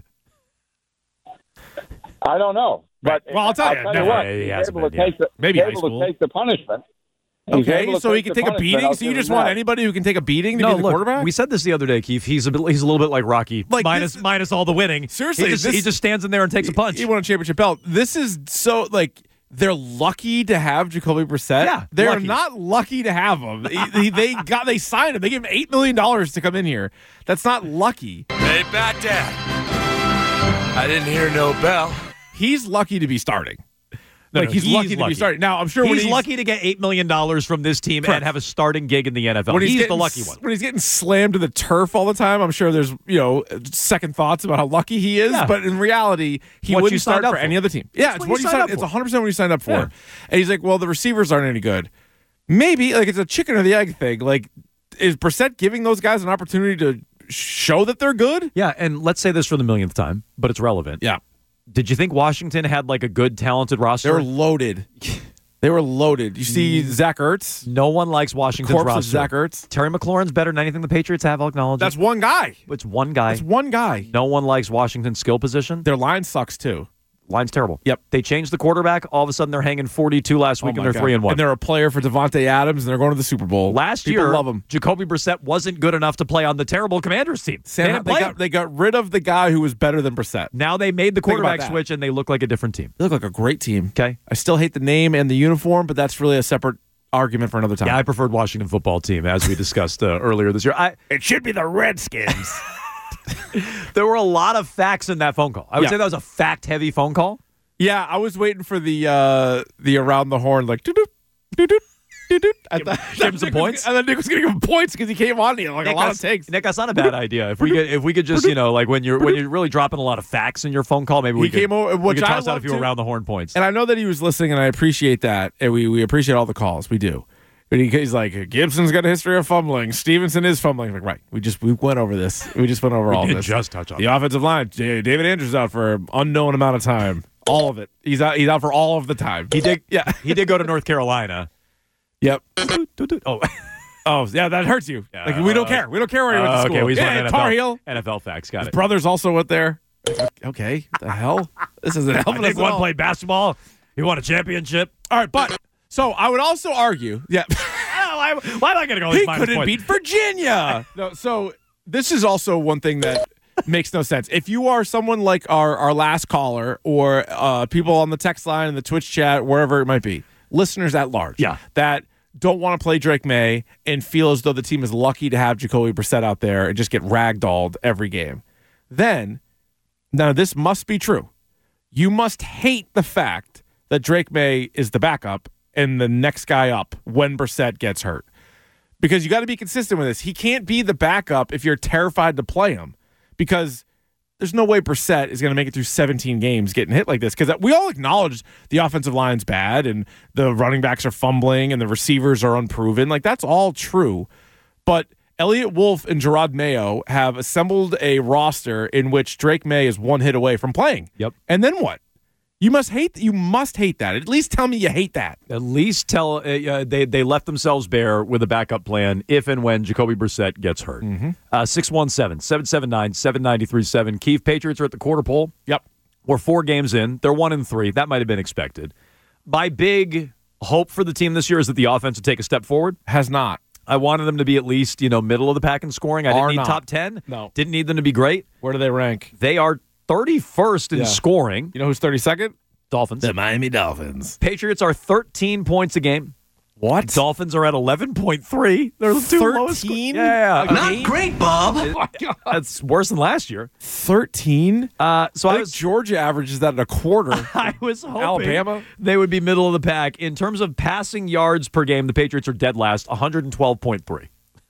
Speaker 11: I don't know. But
Speaker 7: Well, I'll tell you, never.
Speaker 11: what,
Speaker 6: Yeah, he
Speaker 11: he's
Speaker 6: hasn't
Speaker 11: able
Speaker 6: been,
Speaker 11: to take the,
Speaker 7: Maybe
Speaker 11: he's
Speaker 7: high
Speaker 11: able
Speaker 7: school.
Speaker 11: to take the punishment. He's
Speaker 7: Okay,
Speaker 11: able to
Speaker 7: so he can
Speaker 11: the
Speaker 7: take a
Speaker 11: punishment,
Speaker 7: beating.
Speaker 11: I'll
Speaker 7: So you
Speaker 11: give
Speaker 7: just
Speaker 11: him
Speaker 7: want
Speaker 11: that.
Speaker 7: anybody who can take a beating to
Speaker 6: No,
Speaker 7: be the
Speaker 6: look,
Speaker 7: quarterback?
Speaker 6: we said this the other day, Keith. He's a bit, he's a little bit like Rocky,
Speaker 7: Like
Speaker 6: minus
Speaker 7: this-
Speaker 6: minus all the winning.
Speaker 7: Seriously,
Speaker 6: he just,
Speaker 7: this-
Speaker 6: he just stands in there and takes a punch.
Speaker 7: He won a championship belt. This is so like they're lucky to have Jacoby Brissett.
Speaker 6: Yeah,
Speaker 7: they're
Speaker 6: lucky.
Speaker 7: not lucky to have him. he, he- they got they signed him. They gave him eight million dollars to come in here. That's not lucky.
Speaker 12: Hey, Bat Dad. I didn't hear no bell.
Speaker 7: He's lucky to be starting.
Speaker 6: No,
Speaker 7: like
Speaker 6: no,
Speaker 7: he's,
Speaker 6: he's
Speaker 7: lucky, to
Speaker 6: lucky.
Speaker 7: be starting. Now I'm sure
Speaker 6: he's,
Speaker 7: when he's
Speaker 6: lucky to get eight million dollars from this team
Speaker 7: Correct.
Speaker 6: and have a starting gig in the N F L.
Speaker 7: when he's,
Speaker 6: he's
Speaker 7: getting,
Speaker 6: the lucky one.
Speaker 7: When he's getting slammed to the turf all the time, I'm sure there's you know second thoughts about how lucky he is.
Speaker 6: Yeah.
Speaker 7: But in reality, he
Speaker 6: What you
Speaker 7: wouldn't
Speaker 6: signed
Speaker 7: start
Speaker 6: up
Speaker 7: for,
Speaker 6: for.
Speaker 7: any other team. Yeah,
Speaker 6: That's
Speaker 7: it's
Speaker 6: what
Speaker 7: what
Speaker 6: you
Speaker 7: he
Speaker 6: signed
Speaker 7: signed.
Speaker 6: up
Speaker 7: It's
Speaker 6: for.
Speaker 7: 100 percent what he signed up for.
Speaker 6: Yeah.
Speaker 7: And he's like, well, the receivers aren't any good. Maybe like it's a chicken or the egg thing. Like, is Brissett giving those guys an opportunity to show that they're good?
Speaker 6: Yeah, and let's say this for the millionth time, but it's relevant.
Speaker 7: Yeah.
Speaker 6: Did you think Washington had like a good, talented roster?
Speaker 7: They were loaded. They were loaded. You see Zach Ertz?
Speaker 6: No one likes Washington's
Speaker 7: Corpse of
Speaker 6: roster.
Speaker 7: Zach Ertz.
Speaker 6: Terry McLaurin's better than anything the Patriots have, I'll acknowledge.
Speaker 7: That's
Speaker 6: it.
Speaker 7: one guy.
Speaker 6: It's one guy.
Speaker 7: That's one guy.
Speaker 6: No one likes Washington's skill position.
Speaker 7: Their line sucks too.
Speaker 6: Line's terrible.
Speaker 7: Yep.
Speaker 6: They changed the quarterback. All of a sudden, they're hanging forty-two last week,
Speaker 7: Oh
Speaker 6: and
Speaker 7: my
Speaker 6: they're three
Speaker 7: God.
Speaker 6: and one.
Speaker 7: And they're a player for Devontae Adams, and they're going to the Super Bowl.
Speaker 6: Last
Speaker 7: People
Speaker 6: year,
Speaker 7: love him.
Speaker 6: Jacoby Brissett wasn't good enough to play on the terrible Commanders team.
Speaker 7: Sam,
Speaker 6: they
Speaker 7: they,
Speaker 6: didn't play
Speaker 7: got,
Speaker 6: him.
Speaker 7: they got rid of the guy who was better than Brissett.
Speaker 6: Now they made the
Speaker 7: Think about
Speaker 6: quarterback
Speaker 7: that.
Speaker 6: switch, and they look like a different team.
Speaker 7: They look like a great team.
Speaker 6: Okay.
Speaker 7: I still hate the name and the uniform, but that's really a separate argument for another time.
Speaker 6: Yeah, I preferred Washington football team, as we discussed uh, earlier this year. I,
Speaker 7: it should be the Redskins.
Speaker 6: there were a lot of facts in that phone call. I would
Speaker 7: Yeah.
Speaker 6: say that was a fact-heavy phone call.
Speaker 7: Yeah, I was waiting for the uh, the around the horn, like, doo-doo, doo-doo, doo-doo. I thought-
Speaker 6: Give him some
Speaker 7: Nick was-
Speaker 6: points?
Speaker 7: And then Nick was going to give him points because he came on here like
Speaker 6: Nick,
Speaker 7: a lot
Speaker 6: that's,
Speaker 7: of takes.
Speaker 6: Nick, that's not a bad idea. If we could, if we could just, you know, like when you're when you're really dropping a lot of facts in your phone call, maybe we
Speaker 7: He
Speaker 6: could,
Speaker 7: came over-
Speaker 6: we
Speaker 7: which
Speaker 6: could
Speaker 7: I
Speaker 6: toss out a
Speaker 7: love
Speaker 6: few
Speaker 7: to.
Speaker 6: around the horn points.
Speaker 7: And I know that he was listening, and I appreciate that. And we, we appreciate all the calls. We do. But he, he's like, Gibson's got a history of fumbling. Stevenson is fumbling. I'm like, right. We just we went over this. We just went over
Speaker 6: we
Speaker 7: all
Speaker 6: did
Speaker 7: this.
Speaker 6: Just touch on
Speaker 7: the
Speaker 6: that.
Speaker 7: offensive line. David Andrews out for an unknown amount of time. All of it. He's out. He's out for all of the time.
Speaker 6: He did.
Speaker 7: Yeah.
Speaker 6: He did go to North Carolina.
Speaker 7: Yep.
Speaker 6: oh.
Speaker 7: Oh, yeah, that hurts you. Yeah, like, we don't care. We don't care where he went to
Speaker 6: uh,
Speaker 7: school.
Speaker 6: Okay, we just
Speaker 7: yeah,
Speaker 6: went
Speaker 7: Tar
Speaker 6: N F L,
Speaker 7: Heel.
Speaker 6: N F L facts. Got
Speaker 7: His
Speaker 6: it.
Speaker 7: brothers also went there. Okay, what the hell? This isn't helping
Speaker 6: I
Speaker 7: us
Speaker 6: think
Speaker 7: at
Speaker 6: one
Speaker 7: all.
Speaker 6: played basketball. He won a championship.
Speaker 7: All right, but so I would also argue, yeah.
Speaker 6: why, why am I going to go?
Speaker 7: He
Speaker 6: minus
Speaker 7: couldn't
Speaker 6: points?
Speaker 7: beat Virginia. no, so this is also one thing that makes no sense. If you are someone like our our last caller or uh, people on the text line and the Twitch chat, wherever it might be, listeners at large,
Speaker 6: yeah.
Speaker 7: that don't want to play Drake May and feel as though the team is lucky to have Jacoby Brissett out there and just get ragdolled every game, then now this must be true. You must hate the fact that Drake May is the backup and the next guy up when Brissett gets hurt. Because you got to be consistent with this. He can't be the backup if you're terrified to play him, because there's no way Brissett is going to make it through seventeen games getting hit like this, because we all acknowledge the offensive line's bad and the running backs are fumbling and the receivers are unproven. Like, that's all true. But Elliott Wolf and Gerard Mayo have assembled a roster in which Drake May is one hit away from playing.
Speaker 6: Yep.
Speaker 7: And then what? You must hate. You must hate that. At least tell me you hate that.
Speaker 6: At least tell uh, they they left themselves bare with a backup plan if and when Jacoby Brissett gets hurt.
Speaker 7: Mm-hmm.
Speaker 6: Uh, six one seven, seven seven nine, seven nine three seven. Keith, Patriots are at the quarter pole.
Speaker 7: Yep.
Speaker 6: We're four games in. They're one and three. That might have been expected. My big hope for the team this year is that the offense would take a step forward.
Speaker 7: Has not.
Speaker 6: I wanted them to be at least, you know, middle of the pack in scoring. I didn't
Speaker 7: Are
Speaker 6: need
Speaker 7: not.
Speaker 6: top ten.
Speaker 7: No.
Speaker 6: Didn't need them to be great.
Speaker 7: Where do they rank?
Speaker 6: They are thirty-first in
Speaker 7: Yeah.
Speaker 6: scoring.
Speaker 7: You know who's thirty-second?
Speaker 6: Dolphins.
Speaker 7: The Miami Dolphins.
Speaker 6: Patriots are thirteen points a game.
Speaker 7: What?
Speaker 6: Dolphins are at eleven point three. They're the two lowest.
Speaker 7: thirteen?
Speaker 6: Yeah.
Speaker 7: Not
Speaker 6: great, Bob. It, that's worse than last year.
Speaker 7: thirteen?
Speaker 6: Uh, so
Speaker 7: I,
Speaker 6: I
Speaker 7: think
Speaker 6: was
Speaker 7: Georgia averages that at a quarter.
Speaker 6: I was hoping
Speaker 7: Alabama?
Speaker 6: they would be middle of the pack. In terms of passing yards per game, the Patriots are dead last, one twelve point three.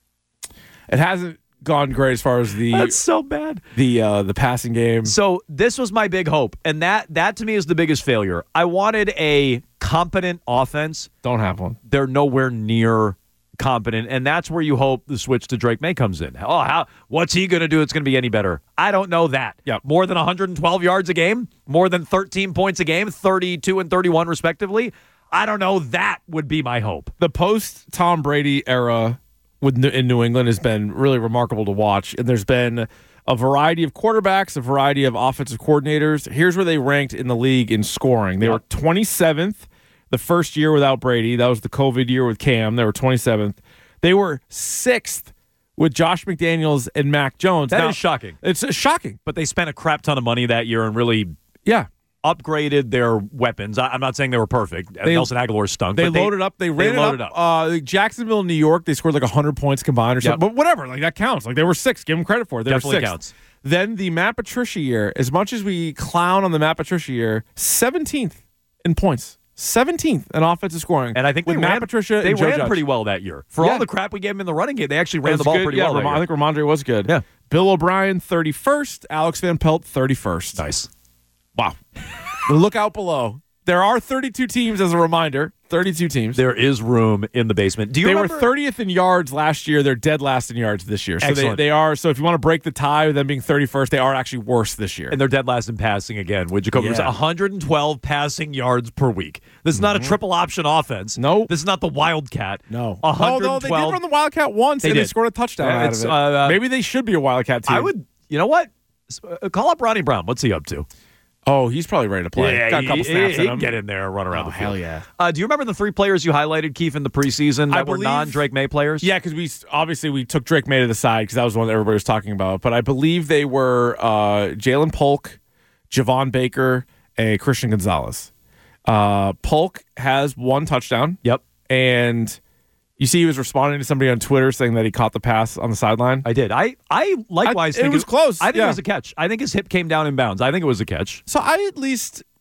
Speaker 7: It hasn't gone great as far as the
Speaker 6: That's so bad.
Speaker 7: the uh, the passing game.
Speaker 6: So this was my big hope, and that that to me is the biggest failure. I wanted a competent offense.
Speaker 7: Don't have one.
Speaker 6: They're nowhere near competent, and that's where you hope the switch to Drake May comes in. Oh, how what's he going to do? It's going to be any better? I don't know that.
Speaker 7: Yeah,
Speaker 6: more than one twelve yards a game, more than thirteen points a game, thirty-two and thirty-one respectively. I don't know. That would be my hope.
Speaker 7: The post Tom Brady era with in New England has been really remarkable to watch, and there's been a variety of quarterbacks, a variety of offensive coordinators. Here's where they ranked in the league in scoring. They yep. were twenty-seventh the first year without Brady. That was the COVID year with Cam. They were twenty-seventh. They were sixth with Josh McDaniels and Mac Jones.
Speaker 6: That
Speaker 7: now,
Speaker 6: is shocking.
Speaker 7: It's uh, shocking.
Speaker 6: But they spent a crap ton of money that year and really
Speaker 7: yeah.
Speaker 6: upgraded their weapons. I, I'm not saying they were perfect. They, Nelson Aguilar stunk.
Speaker 7: They
Speaker 6: but
Speaker 7: loaded up. They ran
Speaker 6: they
Speaker 7: it up.
Speaker 6: up.
Speaker 7: Uh, Jacksonville, New York, they scored like one hundred points combined or something.
Speaker 6: Yep.
Speaker 7: But whatever. Like, that counts. Like, they were six. Give them credit for it. They
Speaker 6: Definitely
Speaker 7: were sixth.
Speaker 6: counts.
Speaker 7: Then the Matt Patricia year, as much as we clown on the Matt Patricia year, seventeenth in points. seventeenth in offensive scoring.
Speaker 6: And I think
Speaker 7: with
Speaker 6: they
Speaker 7: Matt
Speaker 6: ran,
Speaker 7: Patricia
Speaker 6: they
Speaker 7: and Joe
Speaker 6: ran
Speaker 7: Judge.
Speaker 6: pretty well that year. For
Speaker 7: yeah.
Speaker 6: all the crap we gave them in the running game, they actually ran the ball
Speaker 7: good.
Speaker 6: pretty
Speaker 7: yeah,
Speaker 6: well.
Speaker 7: Ram-
Speaker 6: that year.
Speaker 7: I think Ramondre was good.
Speaker 6: Yeah.
Speaker 7: Bill O'Brien, thirty-first. Alex Van Pelt, thirty-first.
Speaker 6: Nice.
Speaker 7: Wow. Look out below. There are thirty-two teams, as a reminder. thirty-two teams.
Speaker 6: There is room in the basement. Do you
Speaker 7: they
Speaker 6: remember?
Speaker 7: were thirtieth in yards last year. They're dead last in yards this year. So they,
Speaker 6: Excellent.
Speaker 7: they are. So if you want to break the tie with them being thirty-first, they are actually worse this year.
Speaker 6: And they're dead last in passing again. With Jacoby
Speaker 7: Yeah.
Speaker 6: one hundred twelve passing yards per week. This is not a triple option offense.
Speaker 7: No.
Speaker 6: This is not the Wildcat.
Speaker 7: No.
Speaker 6: one hundred twelve.
Speaker 7: Although they did run the Wildcat once
Speaker 6: They
Speaker 7: and
Speaker 6: did.
Speaker 7: they scored a touchdown
Speaker 6: Yeah,
Speaker 7: out
Speaker 6: it's,
Speaker 7: of it.
Speaker 6: uh,
Speaker 7: Maybe they should be a Wildcat team.
Speaker 6: I would. You know what? Uh, Call up Ronnie Brown. What's he up to?
Speaker 7: Oh, he's probably ready to play.
Speaker 6: Yeah,
Speaker 7: Got a
Speaker 6: he,
Speaker 7: couple
Speaker 6: he,
Speaker 7: snaps
Speaker 6: he
Speaker 7: in
Speaker 6: can
Speaker 7: him.
Speaker 6: get in there and run around
Speaker 7: Oh,
Speaker 6: the field.
Speaker 7: hell yeah.
Speaker 6: Uh, do you remember the three players you highlighted, Keith, in the preseason that
Speaker 7: I
Speaker 6: were
Speaker 7: believe-
Speaker 6: non-Drake May players?
Speaker 7: Yeah, because we obviously we took Drake May to the side because that was the one that everybody was talking about. But I believe they were uh, Jalen Polk, Javon Baker, and Christian Gonzalez. Uh, Polk has one touchdown.
Speaker 6: Yep.
Speaker 7: And you see he was responding to somebody on Twitter saying that he caught the pass on the sideline.
Speaker 6: I did. I, I likewise
Speaker 7: I- it
Speaker 6: think
Speaker 7: was close,
Speaker 6: I think
Speaker 7: yeah.
Speaker 6: it was a catch. I think his hip came down in bounds. I think it was a catch.
Speaker 7: So I at least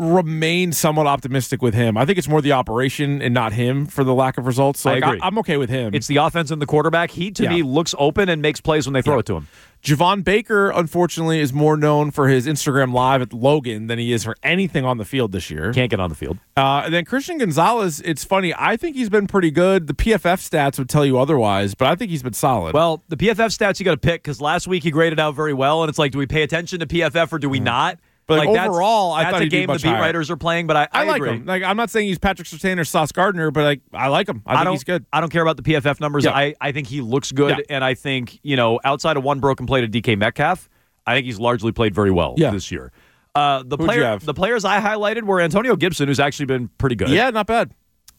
Speaker 7: remain somewhat optimistic with him. I think it's more the operation and not him for the lack of results. So
Speaker 6: I
Speaker 7: like,
Speaker 6: agree.
Speaker 7: I, I'm okay with him.
Speaker 6: It's the offense and the quarterback. He, to
Speaker 7: Yeah.
Speaker 6: me, looks open and makes plays when they throw
Speaker 7: Yeah.
Speaker 6: it to him.
Speaker 7: Javon Baker, unfortunately, is more known for his Instagram Live at Logan than he is for anything on the field this year.
Speaker 6: Can't get on the field.
Speaker 7: Uh, and then Christian Gonzalez, it's funny. I think he's been pretty good. The P F F stats would tell you otherwise, but I think he's been solid.
Speaker 6: Well, the P F F stats you got to pick because last week he graded out very well, and it's like, do we pay attention to P F F or do we not?
Speaker 7: But
Speaker 6: like,
Speaker 7: overall, I
Speaker 6: that's,
Speaker 7: thought
Speaker 6: that's a
Speaker 7: he'd be
Speaker 6: game the
Speaker 7: much
Speaker 6: beat
Speaker 7: higher.
Speaker 6: writers are playing. But I, I,
Speaker 7: I like
Speaker 6: agree.
Speaker 7: him. Like I'm not saying he's Patrick Surtain or Sauce Gardner, but like I like him. I,
Speaker 6: I
Speaker 7: think
Speaker 6: don't,
Speaker 7: he's good.
Speaker 6: I don't care about the P F F numbers.
Speaker 7: Yeah.
Speaker 6: I, I think he looks good,
Speaker 7: Yeah.
Speaker 6: and I think, you know, outside of one broken play to D K Metcalf, I think he's largely played very well
Speaker 7: Yeah.
Speaker 6: this year. Uh, the
Speaker 7: Who'd you
Speaker 6: player,
Speaker 7: have?
Speaker 6: the players I highlighted were Antonio Gibson, who's actually been pretty good.
Speaker 7: Yeah, not bad.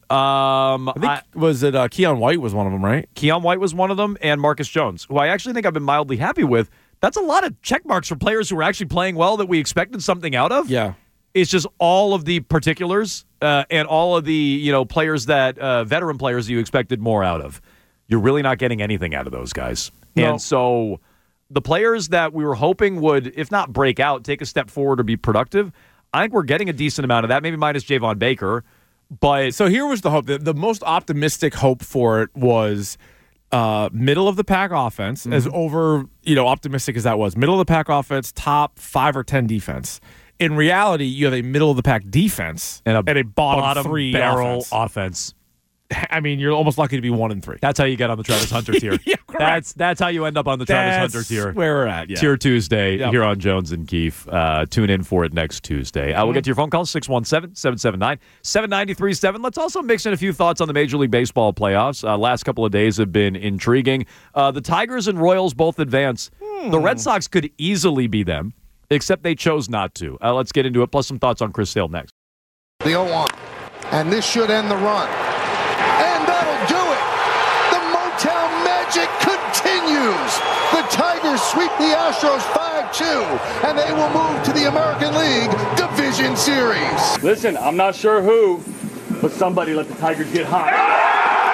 Speaker 6: Um,
Speaker 7: I think
Speaker 6: I,
Speaker 7: was it uh, Keon White was one of them, right?
Speaker 6: Keon White was one of them, and Marcus Jones, who I actually think I've been mildly happy with. That's a lot of check marks for players who are actually playing well that we expected something out of.
Speaker 7: Yeah.
Speaker 6: It's just all of the particulars uh, and all of the, you know, players that uh, veteran players you expected more out of. You're really not getting anything out of those guys.
Speaker 7: No.
Speaker 6: And so the players that we were hoping would, if not break out, take a step forward or be productive, I think we're getting a decent amount of that, maybe minus Javon Baker. But
Speaker 7: So here was the hope. The, the most optimistic hope for it was uh, middle of the pack offense,
Speaker 6: Mm-hmm.
Speaker 7: as over, you know, optimistic as that was. Middle of the pack offense, top five or ten defense. In reality, you have a middle of the pack defense
Speaker 6: and a,
Speaker 7: and a bottom,
Speaker 6: bottom
Speaker 7: three
Speaker 6: barrel
Speaker 7: offense.
Speaker 6: offense.
Speaker 7: I mean, you're almost lucky to be one and three.
Speaker 6: That's how you get on the Travis Hunter tier.
Speaker 7: Yeah, correct.
Speaker 6: That's that's how you end up on the Travis
Speaker 7: That's
Speaker 6: Hunter tier.
Speaker 7: where we're at. Yeah.
Speaker 6: Tier Tuesday
Speaker 7: Yep.
Speaker 6: here on Jones and Keefe. Uh, tune in for it next Tuesday. Uh, we'll get to your phone call, six one seven, seven seven nine, seven nine three seven. Let's also mix in a few thoughts on the Major League Baseball playoffs. Uh, last couple of days have been intriguing. Uh, the Tigers and Royals both advance.
Speaker 7: Hmm.
Speaker 6: The Red Sox could easily be them, except they chose not to. Uh, let's get into it, plus some thoughts on Chris Sale next.
Speaker 13: The oh one. And this should end the run. And that'll do it. The Motown magic continues. The Tigers sweep the Astros five two, and they will move to the American League Division Series.
Speaker 14: Listen, I'm not sure who, but somebody let the Tigers get hot.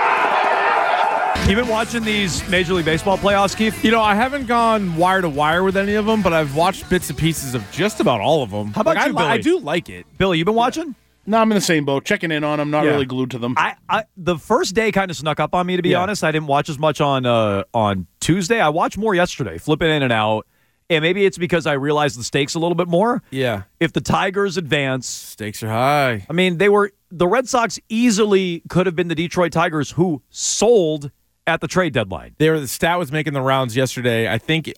Speaker 6: You been watching these Major League Baseball playoffs, Keith?
Speaker 7: You know, I haven't gone wire to wire with any of them, but I've watched bits and pieces of just about all of them.
Speaker 6: How about
Speaker 7: like,
Speaker 6: you,
Speaker 7: I, li-
Speaker 6: Billy?
Speaker 7: I do like it.
Speaker 6: Billy, you been watching?
Speaker 15: No, I'm in the same boat. Checking in on them, not
Speaker 7: Yeah.
Speaker 15: really glued to them.
Speaker 6: I, I the first day kind of snuck up on me, to be
Speaker 7: Yeah.
Speaker 6: honest. I didn't watch as much on uh, on Tuesday. I watched more yesterday, flipping in and out. And maybe it's because I realized the stakes a little bit more.
Speaker 7: Yeah.
Speaker 6: If the Tigers advance,
Speaker 7: Stakes are high.
Speaker 6: I mean, they were the Red Sox easily could have been the Detroit Tigers who sold at the trade deadline.
Speaker 7: They were the stat was making the rounds yesterday. I think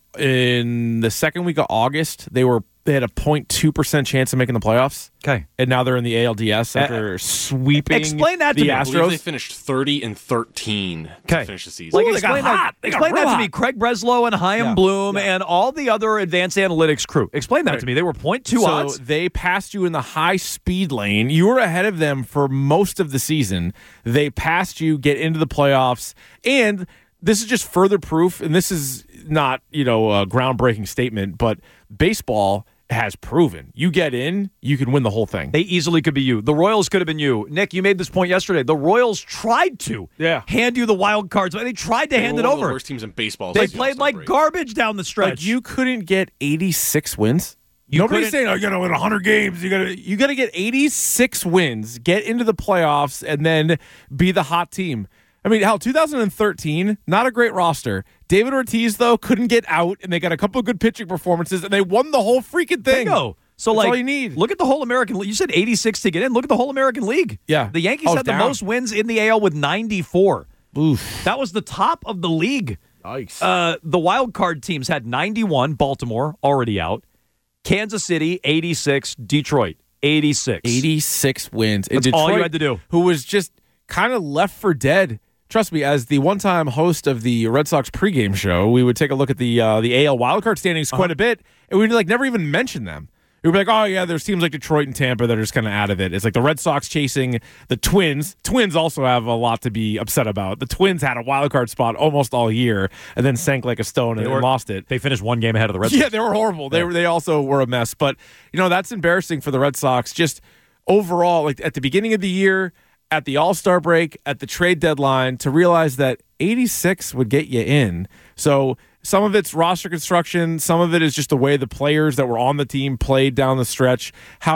Speaker 7: in the second week of August, they were they had a zero point two percent chance of making the playoffs.
Speaker 6: Okay.
Speaker 7: And now they're in the A L D S after
Speaker 6: Uh,
Speaker 7: sweeping
Speaker 6: explain that to
Speaker 7: the
Speaker 6: me.
Speaker 8: I believe they
Speaker 7: Astros.
Speaker 8: finished thirty and thirteen
Speaker 6: Okay.
Speaker 8: to finish the season.
Speaker 6: Like,
Speaker 7: Ooh, they got
Speaker 6: explain that,
Speaker 7: hot. They got
Speaker 6: explain
Speaker 7: real
Speaker 6: that to me.
Speaker 7: hot.
Speaker 6: Craig Breslow and Chaim
Speaker 7: Yeah.
Speaker 6: Bloom
Speaker 7: Yeah.
Speaker 6: and all the other advanced analytics crew. Explain that
Speaker 7: Right.
Speaker 6: to me. They were zero point two
Speaker 7: so
Speaker 6: odds.
Speaker 7: they passed you in the high speed lane. You were ahead of them for most of the season. They passed you, get into the playoffs, and this is just further proof. And this is not, you know, a groundbreaking statement, but baseball has proven you get in, you can win the whole thing.
Speaker 6: They easily could be you. The Royals could have been you. Nick, you made this point yesterday. The Royals tried to
Speaker 7: Yeah.
Speaker 6: hand you the wild cards. They tried to
Speaker 8: They
Speaker 6: hand
Speaker 8: were
Speaker 6: it
Speaker 8: one of the
Speaker 6: over.
Speaker 8: worst teams in baseball.
Speaker 6: They
Speaker 8: since the
Speaker 6: played
Speaker 8: All-Star
Speaker 6: like
Speaker 8: break.
Speaker 6: garbage down the stretch.
Speaker 7: Like you couldn't get eighty-six wins.
Speaker 6: You
Speaker 7: Nobody's
Speaker 6: couldn't-
Speaker 7: saying, "Oh, you got to win one hundred games." You got to you got to get eighty-six wins, get into the playoffs, and then be the hot team. I mean, hell, two thousand thirteen, not a great roster. David Ortiz though couldn't get out, and they got a couple of good pitching performances, and they won the whole freaking thing.
Speaker 6: Bingo. So,
Speaker 7: That's
Speaker 6: like,
Speaker 7: all you need.
Speaker 6: Look at the whole American League. You said eighty-six to get in. Look at the whole American League.
Speaker 7: Yeah.
Speaker 6: The Yankees
Speaker 7: Oh,
Speaker 6: had the
Speaker 7: down.
Speaker 6: most wins in the A L with ninety-four.
Speaker 7: Oof.
Speaker 6: That was the top of the league.
Speaker 7: Nice.
Speaker 6: Uh, the wild card teams had ninety-one. Baltimore already out. Kansas City eighty-six. Detroit eighty-six.
Speaker 7: eighty-six wins. In
Speaker 6: That's all you
Speaker 7: Detroit,
Speaker 6: had to do.
Speaker 7: Who was just kind of left for dead. Trust me, as the one-time host of the Red Sox pregame show, we would take a look at the uh, the A L wildcard standings quite
Speaker 6: Uh-huh.
Speaker 7: a bit, and we'd like never even mention them. We'd be like, oh, yeah, there's teams like Detroit and Tampa that are just kind of out of it. It's like the Red Sox chasing the Twins. Twins also have a lot to be upset about. The Twins had a wildcard spot almost all year and then sank like a stone and,
Speaker 6: They were-
Speaker 7: and lost it.
Speaker 6: They finished one game ahead of the Red Sox.
Speaker 7: Yeah, they were horrible. They were, they also were a mess. But, you know, that's embarrassing for the Red Sox. Just overall, like at the beginning of the year, at the All-Star break, at the trade deadline, to realize that eighty-six would get you in. So some of it's roster construction. Some of it is just the way the players that were on the team played down the stretch. How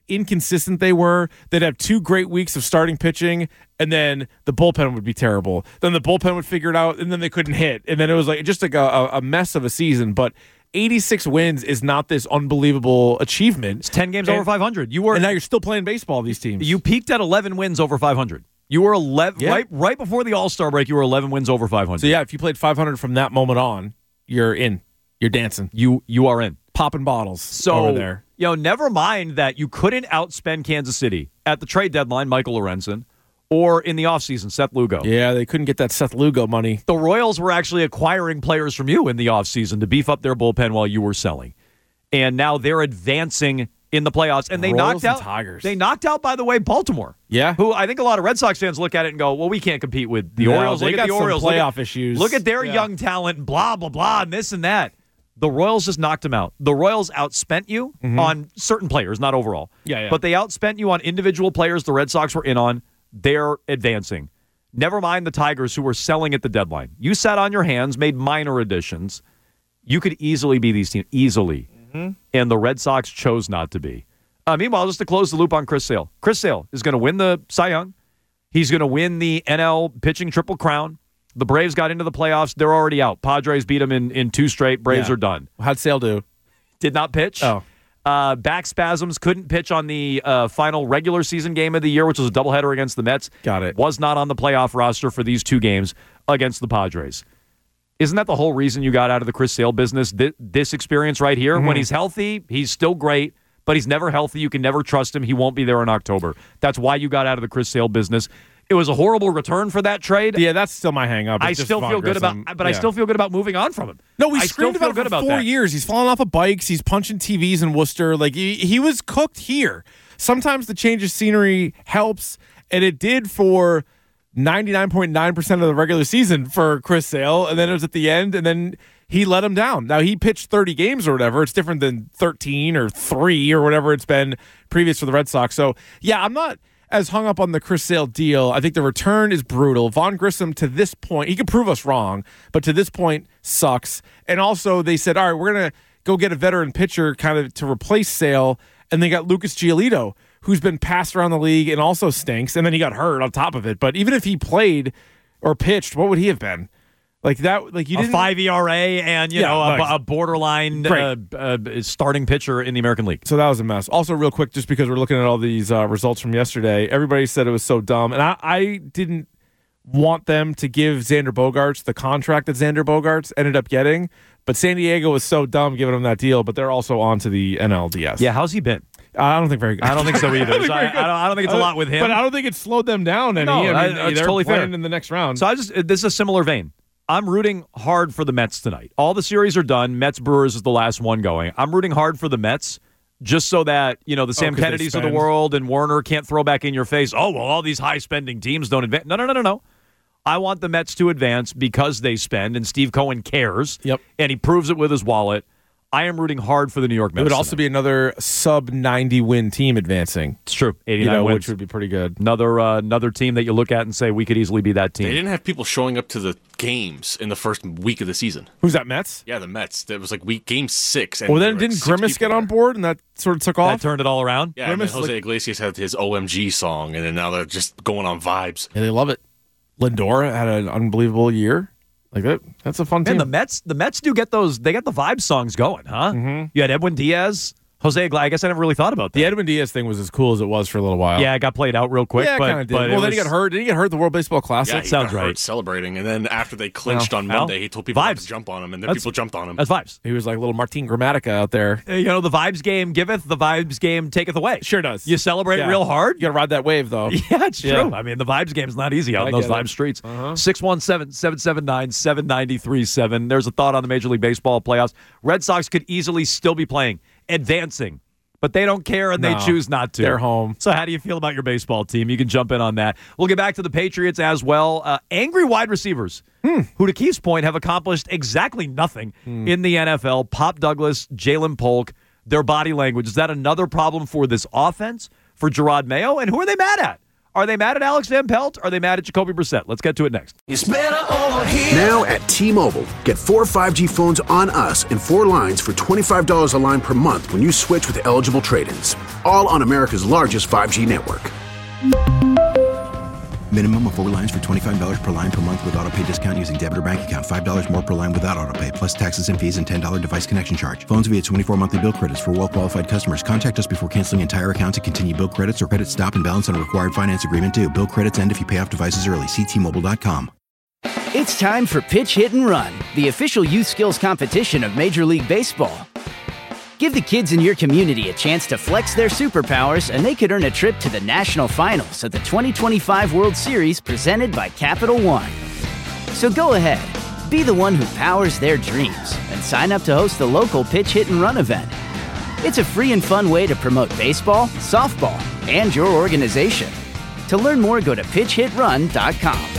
Speaker 7: inconsistent they were. They'd have two great weeks of starting pitching, and then the bullpen would be terrible. Then the bullpen would figure it out, and then they couldn't hit. And then it was like just like a, a mess of a season. But eighty-six wins is not this unbelievable achievement.
Speaker 6: It's ten games
Speaker 7: and,
Speaker 6: over five hundred. You were,
Speaker 7: and now you're still playing baseball, these teams.
Speaker 6: You peaked at eleven wins over five hundred. You were eleven yeah. right right before the All-Star break. You were eleven wins over five hundred.
Speaker 7: So yeah, if you played five hundred from that moment on, you're in. You're dancing.
Speaker 6: You you are in.
Speaker 7: Popping bottles
Speaker 6: so,
Speaker 7: over there.
Speaker 6: You know, never mind that you couldn't outspend Kansas City at the trade deadline, Michael Lorenzen, or in the offseason, Seth Lugo.
Speaker 7: Yeah, they couldn't get that Seth Lugo money.
Speaker 6: The Royals were actually acquiring players from you in the offseason to beef up their bullpen while you were selling. And now they're advancing in the playoffs. And they
Speaker 7: Royals
Speaker 6: knocked out
Speaker 7: and Tigers.
Speaker 6: They knocked out, by the way, Baltimore.
Speaker 7: Yeah.
Speaker 6: Who I think a lot of Red Sox fans look at it and go, well, we can't compete with the
Speaker 7: no,
Speaker 6: Orioles.
Speaker 7: They
Speaker 6: look
Speaker 7: got
Speaker 6: at the
Speaker 7: some
Speaker 6: Orioles.
Speaker 7: playoff
Speaker 6: look at,
Speaker 7: issues.
Speaker 6: Look at their
Speaker 7: yeah.
Speaker 6: young talent and blah, blah, blah, and this and that. The Royals just knocked them out. The Royals outspent you mm-hmm. on certain players, not overall.
Speaker 7: Yeah, yeah.
Speaker 6: But they outspent you on individual players the Red Sox were in on. They're advancing. Never mind the Tigers who were selling at the deadline. You sat on your hands, made minor additions. You could easily be these teams, easily. Mm-hmm. And the Red Sox chose not to be. Uh, meanwhile, just to close the loop on Chris Sale. Chris Sale is going to win the Cy Young. He's going to win the N L pitching triple crown. The Braves got into the playoffs. They're already out. Padres beat them in, in two straight. Braves
Speaker 7: yeah.
Speaker 6: are done.
Speaker 7: How'd Sale do?
Speaker 6: Did not pitch.
Speaker 7: Oh.
Speaker 6: Uh, back spasms. Couldn't pitch on the uh, final regular season game of the year, which was a doubleheader against the Mets.
Speaker 7: Got it.
Speaker 6: Was not on the playoff roster for these two games against the Padres. Isn't that the whole reason you got out of the Chris Sale business? Th- this experience right here?
Speaker 7: Mm-hmm.
Speaker 6: When he's healthy, he's still great, but he's never healthy. You can never trust him. He won't be there in October. That's why you got out of the Chris Sale business. It was a horrible return for that trade.
Speaker 7: Yeah, that's still my hang up.
Speaker 6: I still feel good about, but yeah. I still feel good about moving on from him.
Speaker 7: No, we
Speaker 6: I
Speaker 7: screamed
Speaker 6: still
Speaker 7: about
Speaker 6: feel
Speaker 7: it
Speaker 6: good
Speaker 7: for
Speaker 6: about
Speaker 7: four
Speaker 6: that.
Speaker 7: years. He's falling off of bikes. He's punching T Vs in Worcester. Like he, he was cooked here. Sometimes the change of scenery helps, and it did for ninety-nine point nine percent of the regular season for Chris Sale, and then it was at the end, and then he let him down. Now, he pitched thirty games or whatever. It's different than thirteen or three or whatever it's been previous for the Red Sox. So, yeah, I'm not as hung up on the Chris Sale deal. I think the return is brutal. Vaughn Grissom, to this point, he could prove us wrong, but to this point, sucks. And also, they said, all right, we're going to go get a veteran pitcher kind of to replace Sale, and they got Lucas Giolito, who's been passed around the league and also stinks, and then he got hurt on top of it. But even if he played or pitched, what would he have been? Like that, like you
Speaker 6: a
Speaker 7: didn't
Speaker 6: five E R A and you
Speaker 7: Yeah,
Speaker 6: know a,
Speaker 7: like-
Speaker 6: a borderline uh, uh, starting pitcher in the American League.
Speaker 7: So that was a mess. Also, real quick, just because we're looking at all these uh, results from yesterday, everybody said it was so dumb, and I, I didn't want them to give Xander Bogaerts the contract that Xander Bogaerts ended up getting, but San Diego was so dumb giving him that deal. But they're also on to the N L D S.
Speaker 6: Yeah, how's he been?
Speaker 7: I don't think very good.
Speaker 6: I don't think so either.
Speaker 7: I, don't think
Speaker 6: So I, I, don't, I don't think it's a lot with him.
Speaker 7: But I don't think it slowed them down any.
Speaker 6: No,
Speaker 7: I mean,
Speaker 6: I- that's
Speaker 7: they're
Speaker 6: totally
Speaker 7: playing
Speaker 6: fair.
Speaker 7: in the next round.
Speaker 6: So I just this is a similar vein. I'm rooting hard for the Mets tonight. All the series are done. Mets Brewers is the last one going. I'm rooting hard for the Mets just so that, you know, the Sam
Speaker 7: 'cause they
Speaker 6: Kennedys of the
Speaker 7: spend.
Speaker 6: world and Warner can't throw back in your face, oh, well, all these high-spending teams don't advance. No, no, no, no, no. I want the Mets to advance because they spend, and Steve Cohen cares.
Speaker 7: Yep.
Speaker 6: And he proves it with his wallet. I am rooting hard for the New York Mets.
Speaker 7: It would also
Speaker 6: tonight.
Speaker 7: be another sub ninety win team advancing.
Speaker 6: It's true.
Speaker 7: You
Speaker 6: eighty-nine
Speaker 7: know,
Speaker 6: wins.
Speaker 7: which would be pretty good.
Speaker 6: Another uh, another team that you look at and say we could easily be that team.
Speaker 8: They didn't have people showing up to the games in the first week of the season.
Speaker 7: Who's that, Mets?
Speaker 8: Yeah, the Mets. It was like week game six. And
Speaker 7: Well,
Speaker 8: there
Speaker 7: then
Speaker 8: were, like,
Speaker 7: didn't
Speaker 8: six
Speaker 7: Grimace
Speaker 8: people
Speaker 7: get on board and that sort of took off?
Speaker 6: That turned it all around.
Speaker 8: Yeah, and then
Speaker 7: Grimace,
Speaker 8: Jose
Speaker 7: like-
Speaker 8: Iglesias had his O M G song, and then now they're just going on vibes.
Speaker 7: Yeah, they love it. Lindor had an unbelievable year. Like that, that's a fun team.
Speaker 6: And the Mets, the Mets do get those. They got the vibe songs going, huh?
Speaker 7: Mhm.
Speaker 6: You had Edwin Diaz, Jose Iglesias. I guess I never really thought about that.
Speaker 7: The Edwin Diaz thing was as cool as it was for a little while.
Speaker 6: Yeah, it got played out real quick.
Speaker 7: yeah,
Speaker 6: but,
Speaker 7: kind of did.
Speaker 6: but it
Speaker 7: Well, then he
Speaker 6: was-
Speaker 7: got hurt. Did he get hurt at the World Baseball Classic?
Speaker 8: Yeah, he
Speaker 6: sounds
Speaker 8: got hurt
Speaker 6: right.
Speaker 8: celebrating, and then after they clinched
Speaker 6: Well,
Speaker 8: on
Speaker 6: well,
Speaker 8: Monday, he told people not
Speaker 6: vibes.
Speaker 8: to jump on him, and then
Speaker 6: That's-
Speaker 8: people jumped on him.
Speaker 6: That's vibes.
Speaker 7: He was like little Martin Gramatica out there.
Speaker 6: You know, the vibes game giveth, the vibes game taketh away.
Speaker 7: Sure does.
Speaker 6: You celebrate
Speaker 7: Yeah.
Speaker 6: real hard.
Speaker 7: You got to ride that wave, though.
Speaker 6: Yeah, it's true.
Speaker 7: Yeah.
Speaker 6: I mean, the vibes game's not easy out
Speaker 7: I
Speaker 6: in those
Speaker 7: get it.
Speaker 6: vibe streets.
Speaker 7: Uh-huh.
Speaker 6: six one seven, seven seven nine, seven nine three seven. There's a thought on the Major League Baseball playoffs. Red Sox could easily still be playing, advancing, but they don't care and they
Speaker 7: No,
Speaker 6: choose not to.
Speaker 7: they're home.
Speaker 6: So how do you feel about your baseball team? You can jump in on that. We'll get back to the Patriots as well. Uh, angry wide receivers
Speaker 7: Hmm.
Speaker 6: who, to Keith's point, have accomplished exactly nothing in the N F L. Pop Douglas, Jalen Polk, their body language. Is that another problem for this offense, for Gerard Mayo? And who are they mad at? Are they mad at Alex Van Pelt? Are they mad at Jacoby Brissett? Let's get to it next.
Speaker 1: It's better over here.
Speaker 2: Now at T-Mobile, get four five G phones on us and four lines for twenty-five dollars a line per month when you switch with eligible trade-ins. All on America's largest five G network.
Speaker 3: Minimum of four lines for twenty-five dollars per line per month with autopay discount using debit or bank account. five dollars more per line without autopay, plus taxes and fees and ten dollars device connection charge. Phones via twenty-four monthly bill credits for well-qualified customers. Contact us before canceling entire account to continue bill credits or credit stop and balance on a required finance agreement due. Bill credits end if you pay off devices early. See T Mobile dot com.
Speaker 5: It's time for Pitch Hit and Run, the official youth skills competition of Major League Baseball. Give the kids in your community a chance to flex their superpowers, and they could earn a trip to the national finals of the twenty twenty-five World Series presented by Capital One. So go ahead, be the one who powers their dreams, and sign up to host the local Pitch Hit and Run event. It's a free and fun way to promote baseball, softball, and your organization. To learn more, go to pitch hit run dot com.